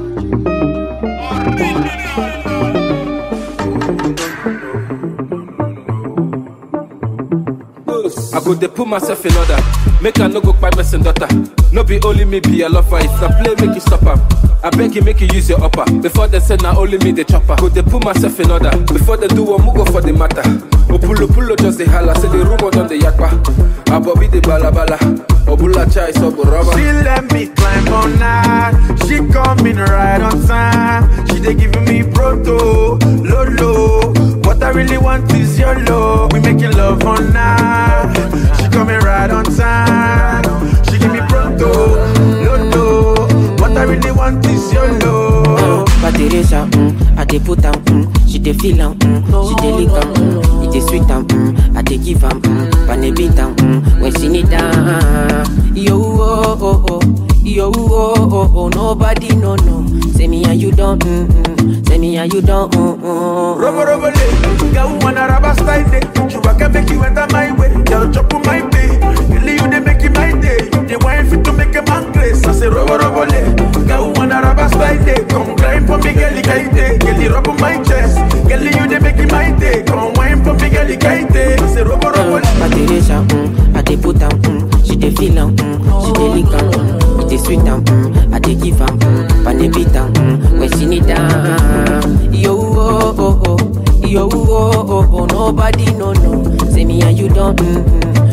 I go dey put myself in order. Make I no go by person daughter. No be only me be a lover. If I play, make you stop her. I beg you, make you use your upper. Before they say now only me the chopper. Go dey put myself in order. Before they do one, go for the matter. Opulo pulo just the holla. Say the rumor on the yakpa. Abobi the balabala. Obula chai so rubber. She let me climb on night. She coming right on time. She they giving me proto, lolo. What I really want is your love. We making love on night. She coming right on time. She give me pronto, lolo. What I really want is your love. But Teresa, mm, I dey put am, mm, she dey feel am, mm, she dey lick am, mm, it dey sweet am, mm, I dey give am, mm, pan a beat am, mm, when she need am. Yo oh oh oh, yo oh oh oh, nobody no no. Say me and you don't, mm, mm, say me and you don't, mm, mm. Robo robo le, girl wanna rubber style day. You can make you enter my way, girl chop on my day. Really you dey make it my day. You want fit to make a man place. I say robo robo le, girl wanna rubber style day. Come climb for me, girl, kite. Girl, rub on my chest. Girl, you dey make it my day. Come wine for me, girl, kite. I say robo robo le. But Teresa, mm, I dey put am, mm, she dey feel am, mm, she dey lick am, mm, it dey sweet am, mm, I dey give am, mm, pan a beat am, mm, when she need am. Yo oh oh oh, yo oh oh oh, nobody no no. Say me and you don't, mm, mm, say me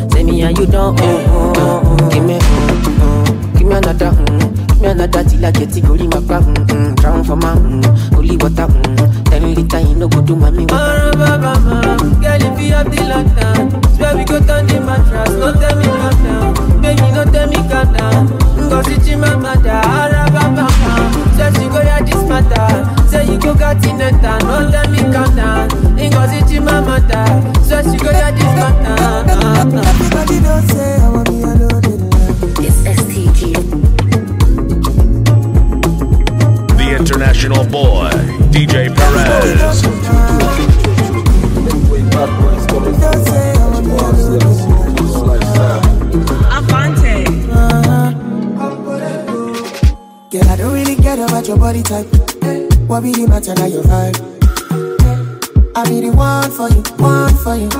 and you don't. Uh, uh, uh, give me, uh, uh, give me another, uh, give me another till I get it. Go in my back, uh, uh, drown for my, uh, holy water, uh, ten liter, you know go do mommy. Girl, if you have the lantern, swear we go down the mattress. No tell me calm down, baby, no tell me calm down. Go sit in my mother, say she go hear this matter. Say you go got in the town, no tell me calm down. Go sit in my mother, say she go hear this matter. Everybody don't say I want me alone. It's S T G. The international boy, D J Perez. Avante. Girl, I don't really care about your body type. What be the matter now your vibe? I be the one for you, one for you.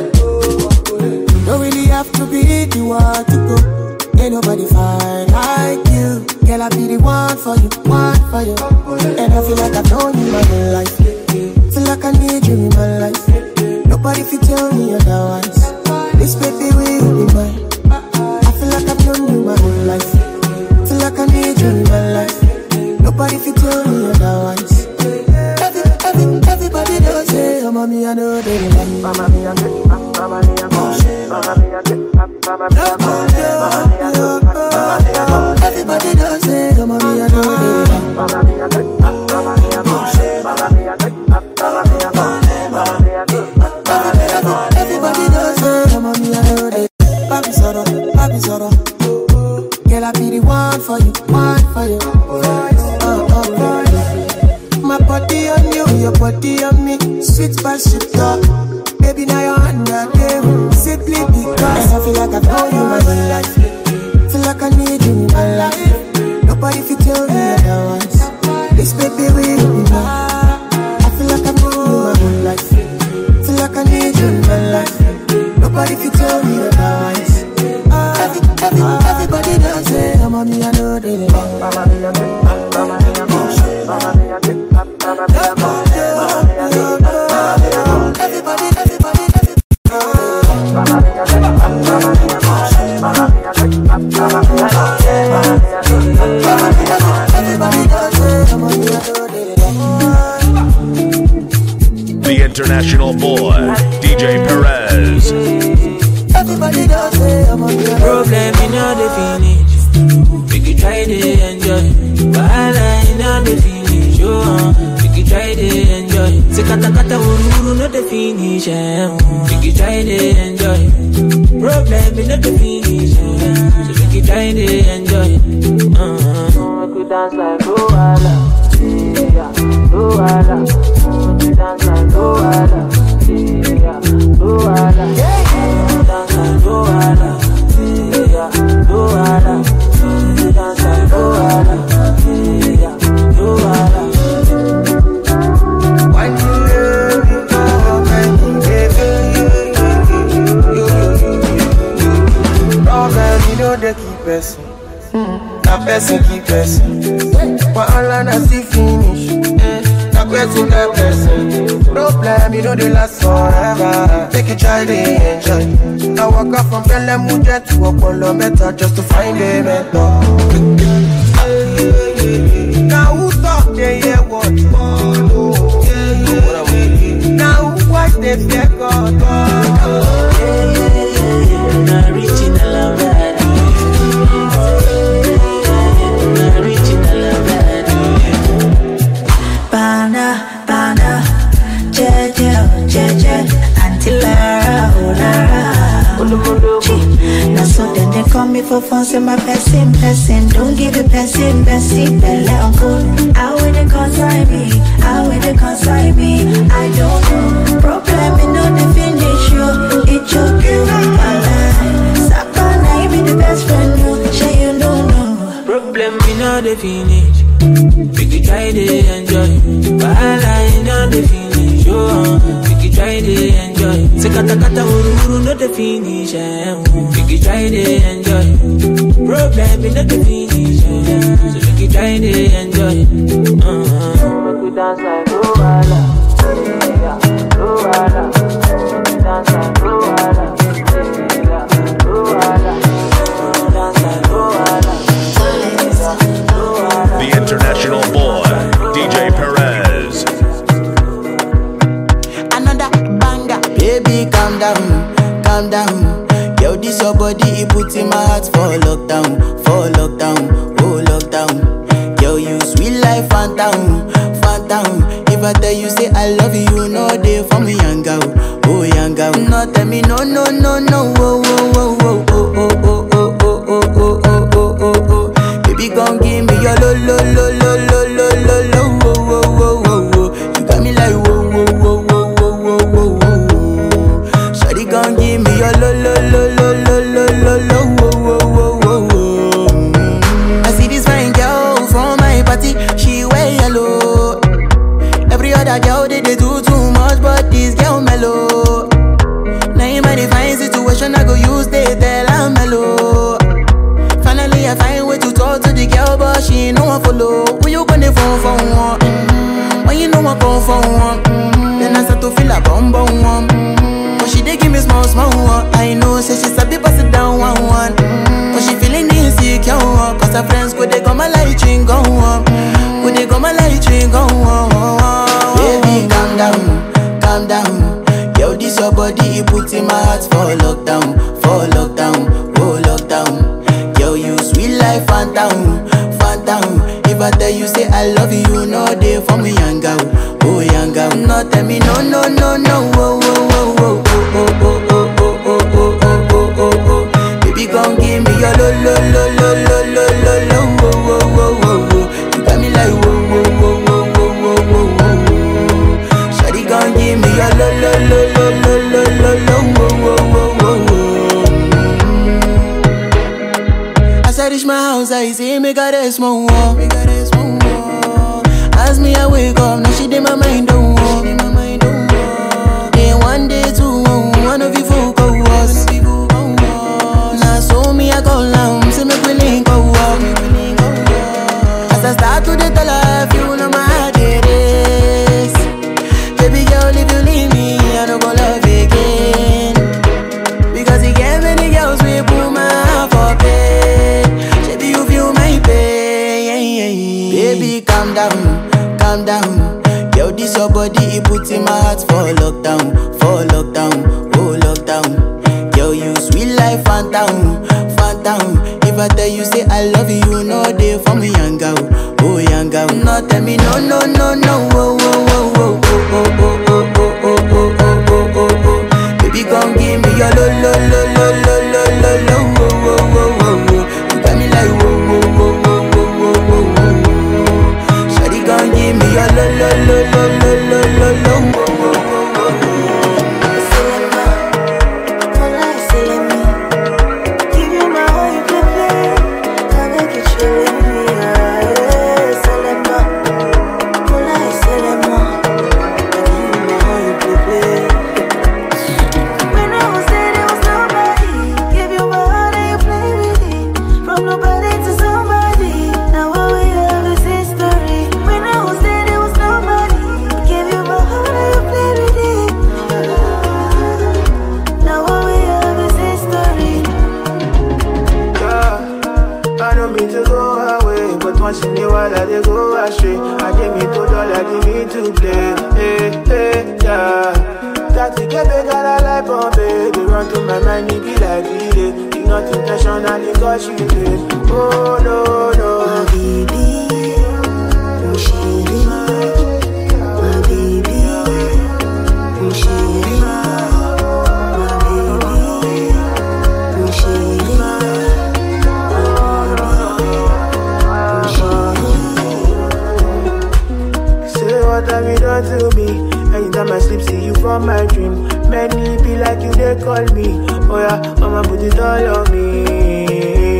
Don't really have to be the one to go. Ain't nobody fine like you. Girl, I be the one for you, one for you. And I feel like I've known you my whole life. Feel like I need you in my life. Nobody can tell me otherwise. This baby will be mine. I feel like I've known you my whole life. Feel like I need you in my life. Nobody can tell me otherwise. Every, every, everybody does say, oh mommy, I know they love me. Mama, me, I get, mama, me, I get, mama, me, I get, mama, me, I get. Everybody does say, oh mommy, I know they love me. Mama, me, I get, mama, me, I get, mama, me, I get, mama, me, I get, mama, me, I get. Everybody does say, oh mommy, I know they. Papi Soro, Papi Soro. Girl, I be the one for you, one for you. Oh, oh, oh. My body on you, your body on me. Sweet by sweet talk. Baby, now you're under them. Simply because I feel like I've known you my whole life. Feel like I need you in my life. Nobody can tell me otherwise. This baby will be mine. I feel like I've known you my whole life. Feel like I need you in my life. Nobody can tell me otherwise. Every, every, everybody does say, oh mommy, I know they love. Mama, me, I get, mama, me, I get, mama, me, I get, mama, me, I get, mama, me, I get. Everybody, everybody, everybody. Mama, me, I get, mama, me, I get, mama, me, I get, mama, me, I get, mama, me, I get. Everybody does say, oh mommy, I know they love. The international boy, D J Perez. Everybody does say I'm on the problem, you know the finish. We can try to enjoy. While I know the finish, oh, we can try to enjoy. Se kata kata uru no the finish, we can try to enjoy. Problem, you know the finish, so we can try to enjoy. Uh-huh. We could dance like Luala, yeah, Luala. We could dance like Luala, yeah, Luala. Dance like Luala, yeah, Luala. Dance like Luala, yeah, Luala. Why do you love me for me, baby? Problem, you know they keep us. That person keep us. But all I know see finish. That person that person. Problem, you know they last forever. Take a try to enjoy. I walk up from Pelham Mujer to Apollo Meta just to find a mentor. Now who talk they hear what? Now who watch they fear God? Not reaching a love that. Not reaching a love that. Bana, bana, jeje, jeje, Auntie Lara, oh Lara. Now so then they call me for fun, say my person, person. Don't give a person, person, belle uncle. How will they consign me? How will they consign me? I don't know. Problem in no the finish you. It's your girl, my life. Sapana, you be the best friend, you. Sure you don't know. Problem in no the finish. We could try to enjoy. While I know the finish, oh, we could try to enjoy. Se kata kata uru uru no the finish, we could try to enjoy. Problem in the finish, so we could try to enjoy. Uh-huh. We could dance like Luala, yeah, Luala. We could dance like Luala, yeah, Luala. for lockdown, for lockdown, oh lockdown. Girl, you sweet life, phantom, phantom. If I tell you say I love you, no day for me, young girl, oh young girl. No tell me no, no, no, no, oh, oh, oh, oh, oh, oh, oh, oh, oh, oh, oh, oh, oh, oh. Baby, gon' give me your lo, lo, lo, lo, lo, lo, lo, lo, oh, oh, oh, oh, oh. You got me like whoa, whoa, whoa, whoa, whoa, whoa, whoa, whoa. Shawty gon' give me your lo, lo, lo, lo, lo, lo, lo, lo, oh, oh, oh, oh, oh. I see this fine girl from my party, she wear yellow. Every other girl they, they do too much, but this girl mellow. Now in my divine situation, I go use they tell I'm mellow. Finally I find way to talk to the girl, but she ain't no one follow. Who you gonna phone for one? Mm-hmm. When you know I come for one, mm-hmm. Then I start to feel a bum bum one. Mm-hmm. But she dey give me small small one. I know say she sabi pass it down one one. Mm-hmm. But she feeling insecure one. Cause her friends go they come my light ring go on. Go they come my light ring go on. Baby calm down, calm down. Yo, this your body, it puts in my heart for lockdown, for lockdown, oh lockdown. Yo, you sweet life, phantom, phantom. If I tell you say I love you, no day for me, young girl, oh young girl. No tell me no, no, no, no, oh, oh, oh, oh, oh, oh, oh, oh, oh, oh, oh, oh, oh, oh. Baby, gon' give me your lo, lo, lo, lo, lo, lo, lo, lo, oh, oh, oh, oh, oh. You got me like whoa, whoa, whoa, whoa, whoa, whoa, whoa, whoa. Shawty gon' give me your lo, lo, lo, lo, lo, lo, lo, lo, oh, oh, oh, oh, oh. As I reach my house, I see me got a small wall. Me got a small wall. As me I wake up, now she did my mind don't walk. Then one day two, one of you folk go was. Now so me I go down, see me willing go walk. As I start to the tell her, you know my heart it is. Baby girl, if you leave me, I don't go love again. Because you get many girls we put my heart for pain. Baby, you feel my pain. Baby, calm down, calm down. Yo, this your body, it puts in my heart for lockdown, for lockdown, oh lockdown. Yo, you sweet life, phantom, phantom. If I tell you say I love you, no day for me, young girl, oh young girl. No tell me no, no, no, no, oh, oh, oh, oh, oh, oh, oh, oh, oh, oh, oh, oh, oh. Baby, gon' give me your lo, lo, lo, lo, lo, lo, lo, lo, oh, oh, oh, oh, oh. You got me like whoa, whoa, whoa, whoa, whoa, whoa, whoa, whoa. Shawty gon' give me your lo, lo, lo, lo, lo, lo, lo, lo, oh, oh, oh, oh, oh. Once in a while I dey go astray. I give me two dollars, give me to play. Hey, hey, yeah. That to get bigger, I like Bombay. They run to my mind, it be like relay. You not intentionally cause you did. Oh no, no. My baby, oh chérie. My baby, oh chérie. My baby, oh chérie. What have you done to me? Anytime I sleep, see you from my dream. Many be like you, they call me. Oh yeah, mama put it all on me.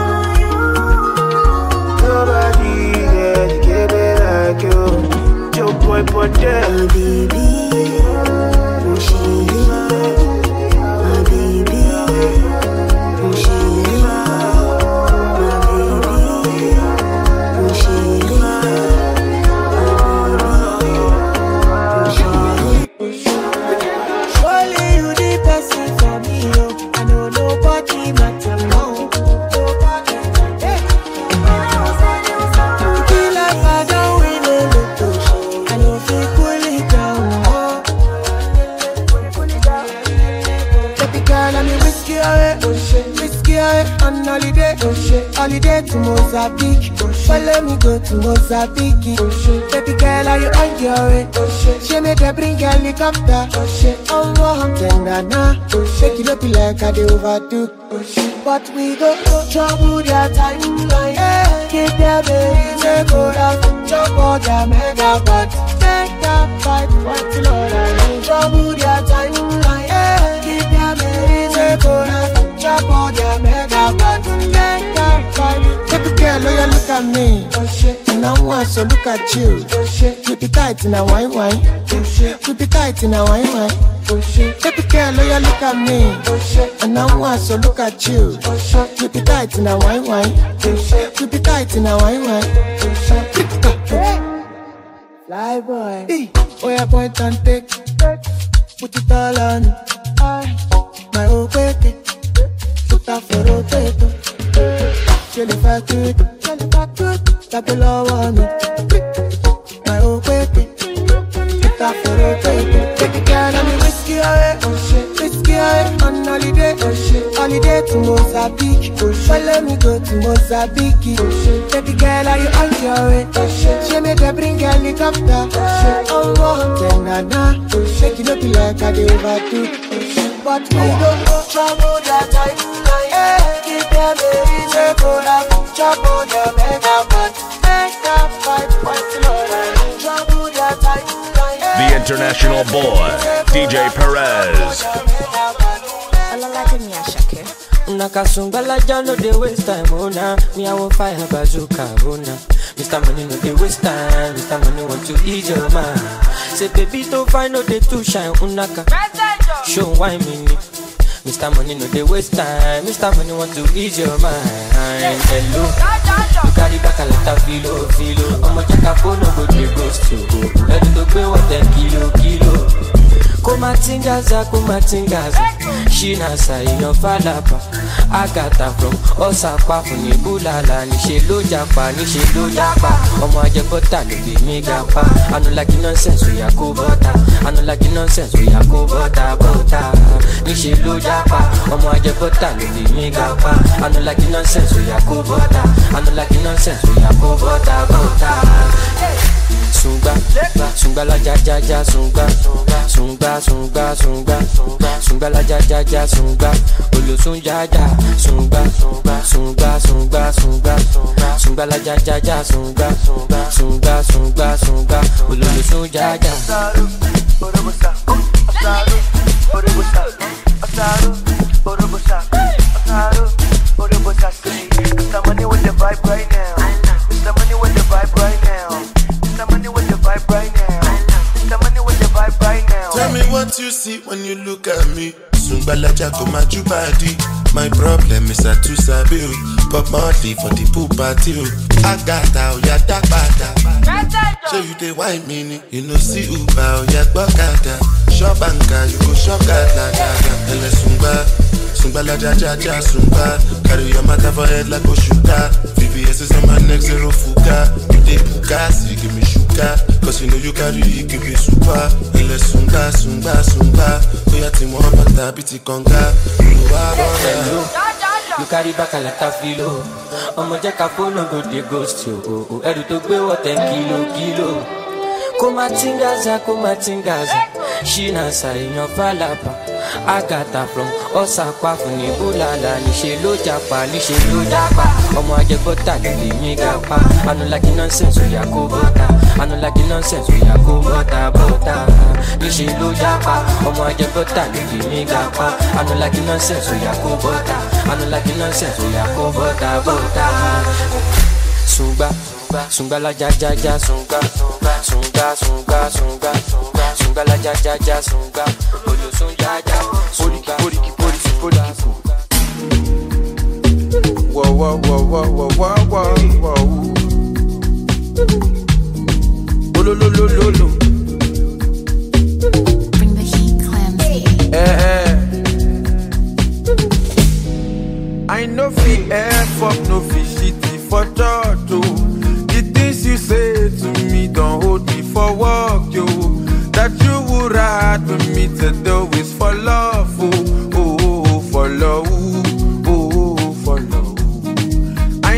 Nobody there to give it like you. Your boy put there. My baby, oh chérie. My baby, oh chérie. My baby, oh chérie. Feel like I don't win a little. I know if you pull it down. holiday to Mozambique. Follow me go to Mozambique. Baby girl, are you on your way? She made her bring helicopter. Oh, I'm tender now. Shake it up like I do overdo. But we go trouble their timeline. Keep their babies a go down. Chop all their mega butt. Make that fight, what you know that trouble their timeline. Keep their babies a go down. Chop all their mega butt. Make that fight. Take a girl, oh you look at me. And I want so look at you. Keep it tight in a wine wine. Keep it tight in a wine wine. Take a girl, oh you look at me. And I want so look at you. Keep it tight in a wine wine. Keep it tight in a wine wine. Fly boy. Hey. Oh yeah, point and take. Put it all on me. My old baby. Put up for rotator. Jelly fat good. Jelly fat good. Tap it low on me. My old baby. Put up for rotator. Take it down on me. Whiskey away. Whiskey away. On holiday. Holiday to Mozambique. Follow me go to Mozambique. Baby girl, are you on your way? She made her bring helicopter. Oh, oh, tender now. Shake it up like I do overdo. But we don't go trouble that time. Keep them babies a go up. Trouble the mega butt. Make that fight, fight slow. Trouble that time. The international boy, D J Perez. Nakasumbala jano de waste time, oh nah. Me I won't fire bazooka, oh nah. Mister Money no de waste time. Mister Money want to ease your mind. Say baby don't find no day to shine, unaka. Show why me. Mister Money no de waste time. Mister Money want to ease your mind. Hello, you carry back a lot of filo, filo. I'ma check a phone, no go to ghost you. Ready to pay what ten kilo, kilo. Kumatingaza, kumatingaza. Shina sa inyo falapa. Agata from Osaka funi bulala. Nishe lo japa, nishe lo japa. Omo aje bota lo be me gapa. I no like nonsense we ya ko bota. I no like nonsense we ya ko bota bota. Nishe lo japa. Omo aje bota lo be me gapa. I no like nonsense we ya ko bota. I no like nonsense we ya ko bota bota. Sunga, sunga la ja ja ja sunga, sunga sunga sunga, sunga la ja ja ja sunga, olo sunga ja sunga, sunga sunga sunga, sunga la ja ja ja sunga, sunga sunga sunga, olo sunga ja. Asaru, orobosa, asaru, orobosa, asaru, orobosa, asaru, orobosa. Mister Money with the vibe right now. Mister Money with the vibe right now. Mister Money with the vibe right now. Mister Money with the vibe right now. Tell me what you see when you look at me. Sungbala Jaco Majubadi. My problem is I too sabi. Pop Marley for the pool party. I got out, ya da bada. So you dey wine meaning. You know see Uba, ya bakada. Shop banka, you go shop gada gada. Ele Sungba, Sungba la ja ja ja Sungba. Carry your matter for head like Oshuka. V V S is on my neck, zero fuka. You dey puka, so you give me shuka. Cause you know you carry, you give me super. Ele Sungba, Sungba, Sungba. Koya timo pata biti konga. You are you carry back a lot of filo. Omo jeka phone no go dey ghost you. Eru to gbe what ten kilo kilo. Kumatingaza, kumatingaza. Shina sa inyo falapa. Agata from Osaka funi bulala. Nishe lo japa, nishe lo japa. Omo aje bota li mi gapa. I no like nonsense we ya ko bota. I no like nonsense we ya ko bota bota. Nishe lo japa. Omo aje bota li mi gapa. I no like nonsense we ya ko bota. I no like nonsense we ya ko bota bota. Sunga, sunga la ja ja ja sunga, sunga sunga sunga, sunga la ja ja ja sunga, olo sunga ja, sunga, poriki poriki poriki poriki. Whoa whoa whoa whoa whoa whoa whoa. Olo lo lo lo lo. Bring the heat, Clamsy. Eh eh. I know fi air fuck no fi shitty for church. The things you say to me don't hold me for work, yo. That you would ride with me to do is for love, oh, oh, oh, for love, oh, oh, for love. I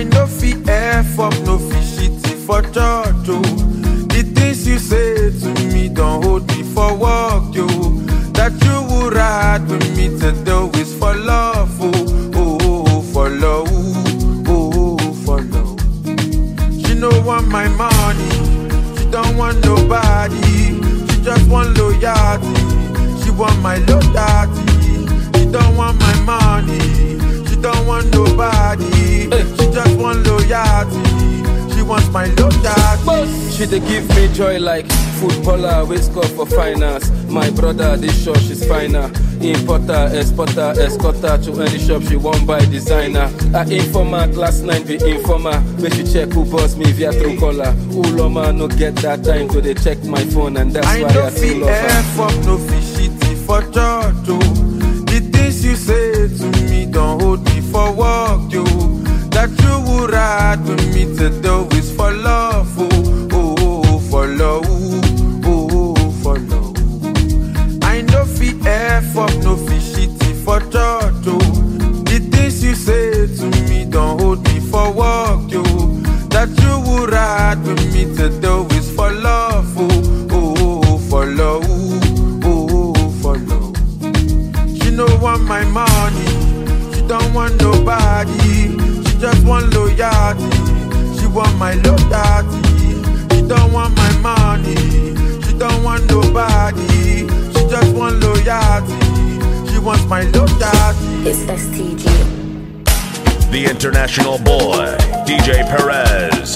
nobody. She just want loyalty. She want my loyalty. She don't want my money. She don't want nobody. She just want loyalty. She wants my loyalty. She dey give me joy like footballer wey score for finance. My brother dey sure she's finer. Importer, exporter, escorter to any shop she won't buy designer. I informer, class nine be informer. Make she check who boss me via true caller. Uloma no get that time to they check my phone and that's I why I still love her. F up, no fishity for church, oh. The things you say to me don't hold me for work, yo. That you would ride with me to do is for love, oh, oh, oh, for love, oh, oh, for love. I know fi F up, no fishity for church, oh. The things you say to me don't hold me for work, yo. That you would ride with me to do is for love, oh, oh, oh, for love, oh, oh, for love. She don't want my money, she don't want nobody. She just want loyalty, she want my loyalty. She don't want my money, she don't want nobody. She just want loyalty, she wants my loyalty. It's S T G. The international boy, D J Perez.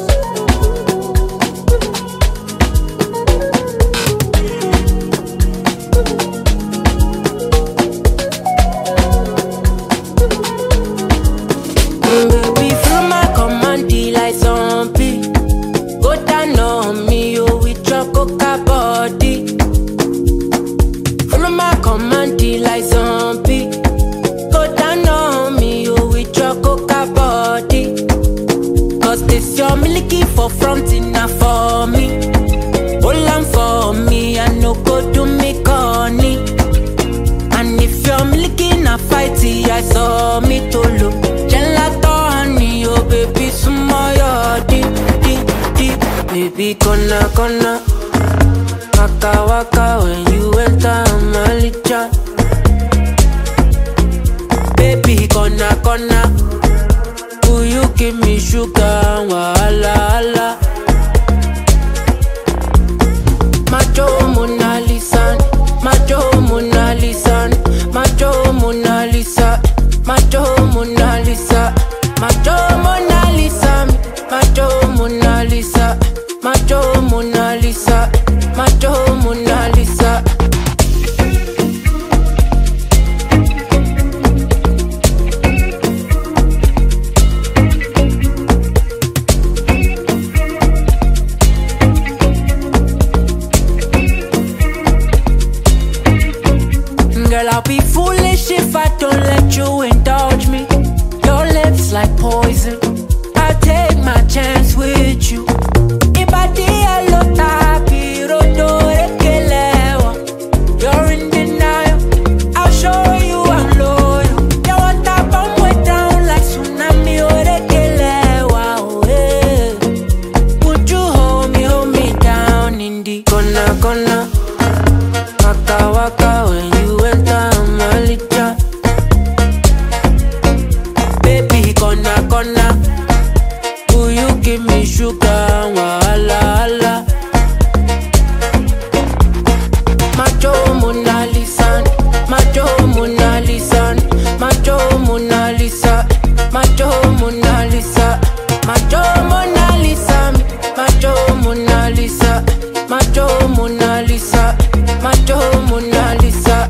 Baby, feel my command, like zombie. Go down on me, you with your coca body. Follow my command, like zombie. Go down on me, you with your coca body. Cause this your milky for front enough for me. Hold on for me, I no go do me corny. And if you're milky na fighty, I saw me to look. Gelato honey, oh baby, smile deep, deep, deep. Baby, gonna, gonna. Waka, waka, when you enter my licha. Baby, gonna, gonna. Will you give me sugar, wala, wala. Macho Mona Lisa, Macho Mona Lisa, Macho Mona Lisa, Macho Mona Lisa, Macho Mona Lisa, Macho Mona Lisa, Macho Mona Lisa, Macho Mona Lisa. Girl, I'll be foolish if I don't let you indulge me. Your lips like poison, I'll take my chance with you. Ibadi alota piro dore kelewa. You're in denial, I'll show you I'm loyal. You want to bomb way down like tsunami ore kelewa, oh, yeah. Would you hold me, hold me down in the corner, corner? Waka, waka, when you enter my licha. Baby, gonna, gonna. Will you give me sugar, wala, wala. Macho Mona Lisa, Macho Mona Lisa, Macho Mona Lisa, Macho Mona Lisa, Macho Mona Lisa, Macho Mona Lisa, Macho Mona Lisa, Macho Mona Lisa.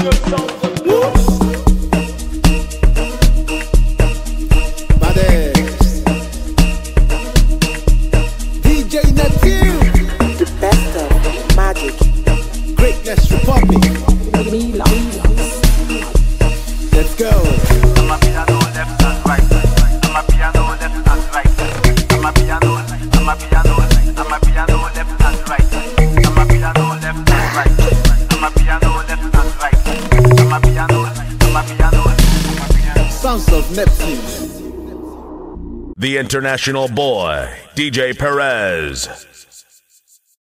D J Natil, the best of magic. Greatness Republic. Let's go. I'm a piano left and right. I'm a piano left and right. I'm a piano. I'm a piano. I'm a piano left and right. I'm a piano left and right. I'm a piano left and right. I'm a piano. I'm a piano. I'm a piano. Sons of Neptune. The international boy, D J Perez.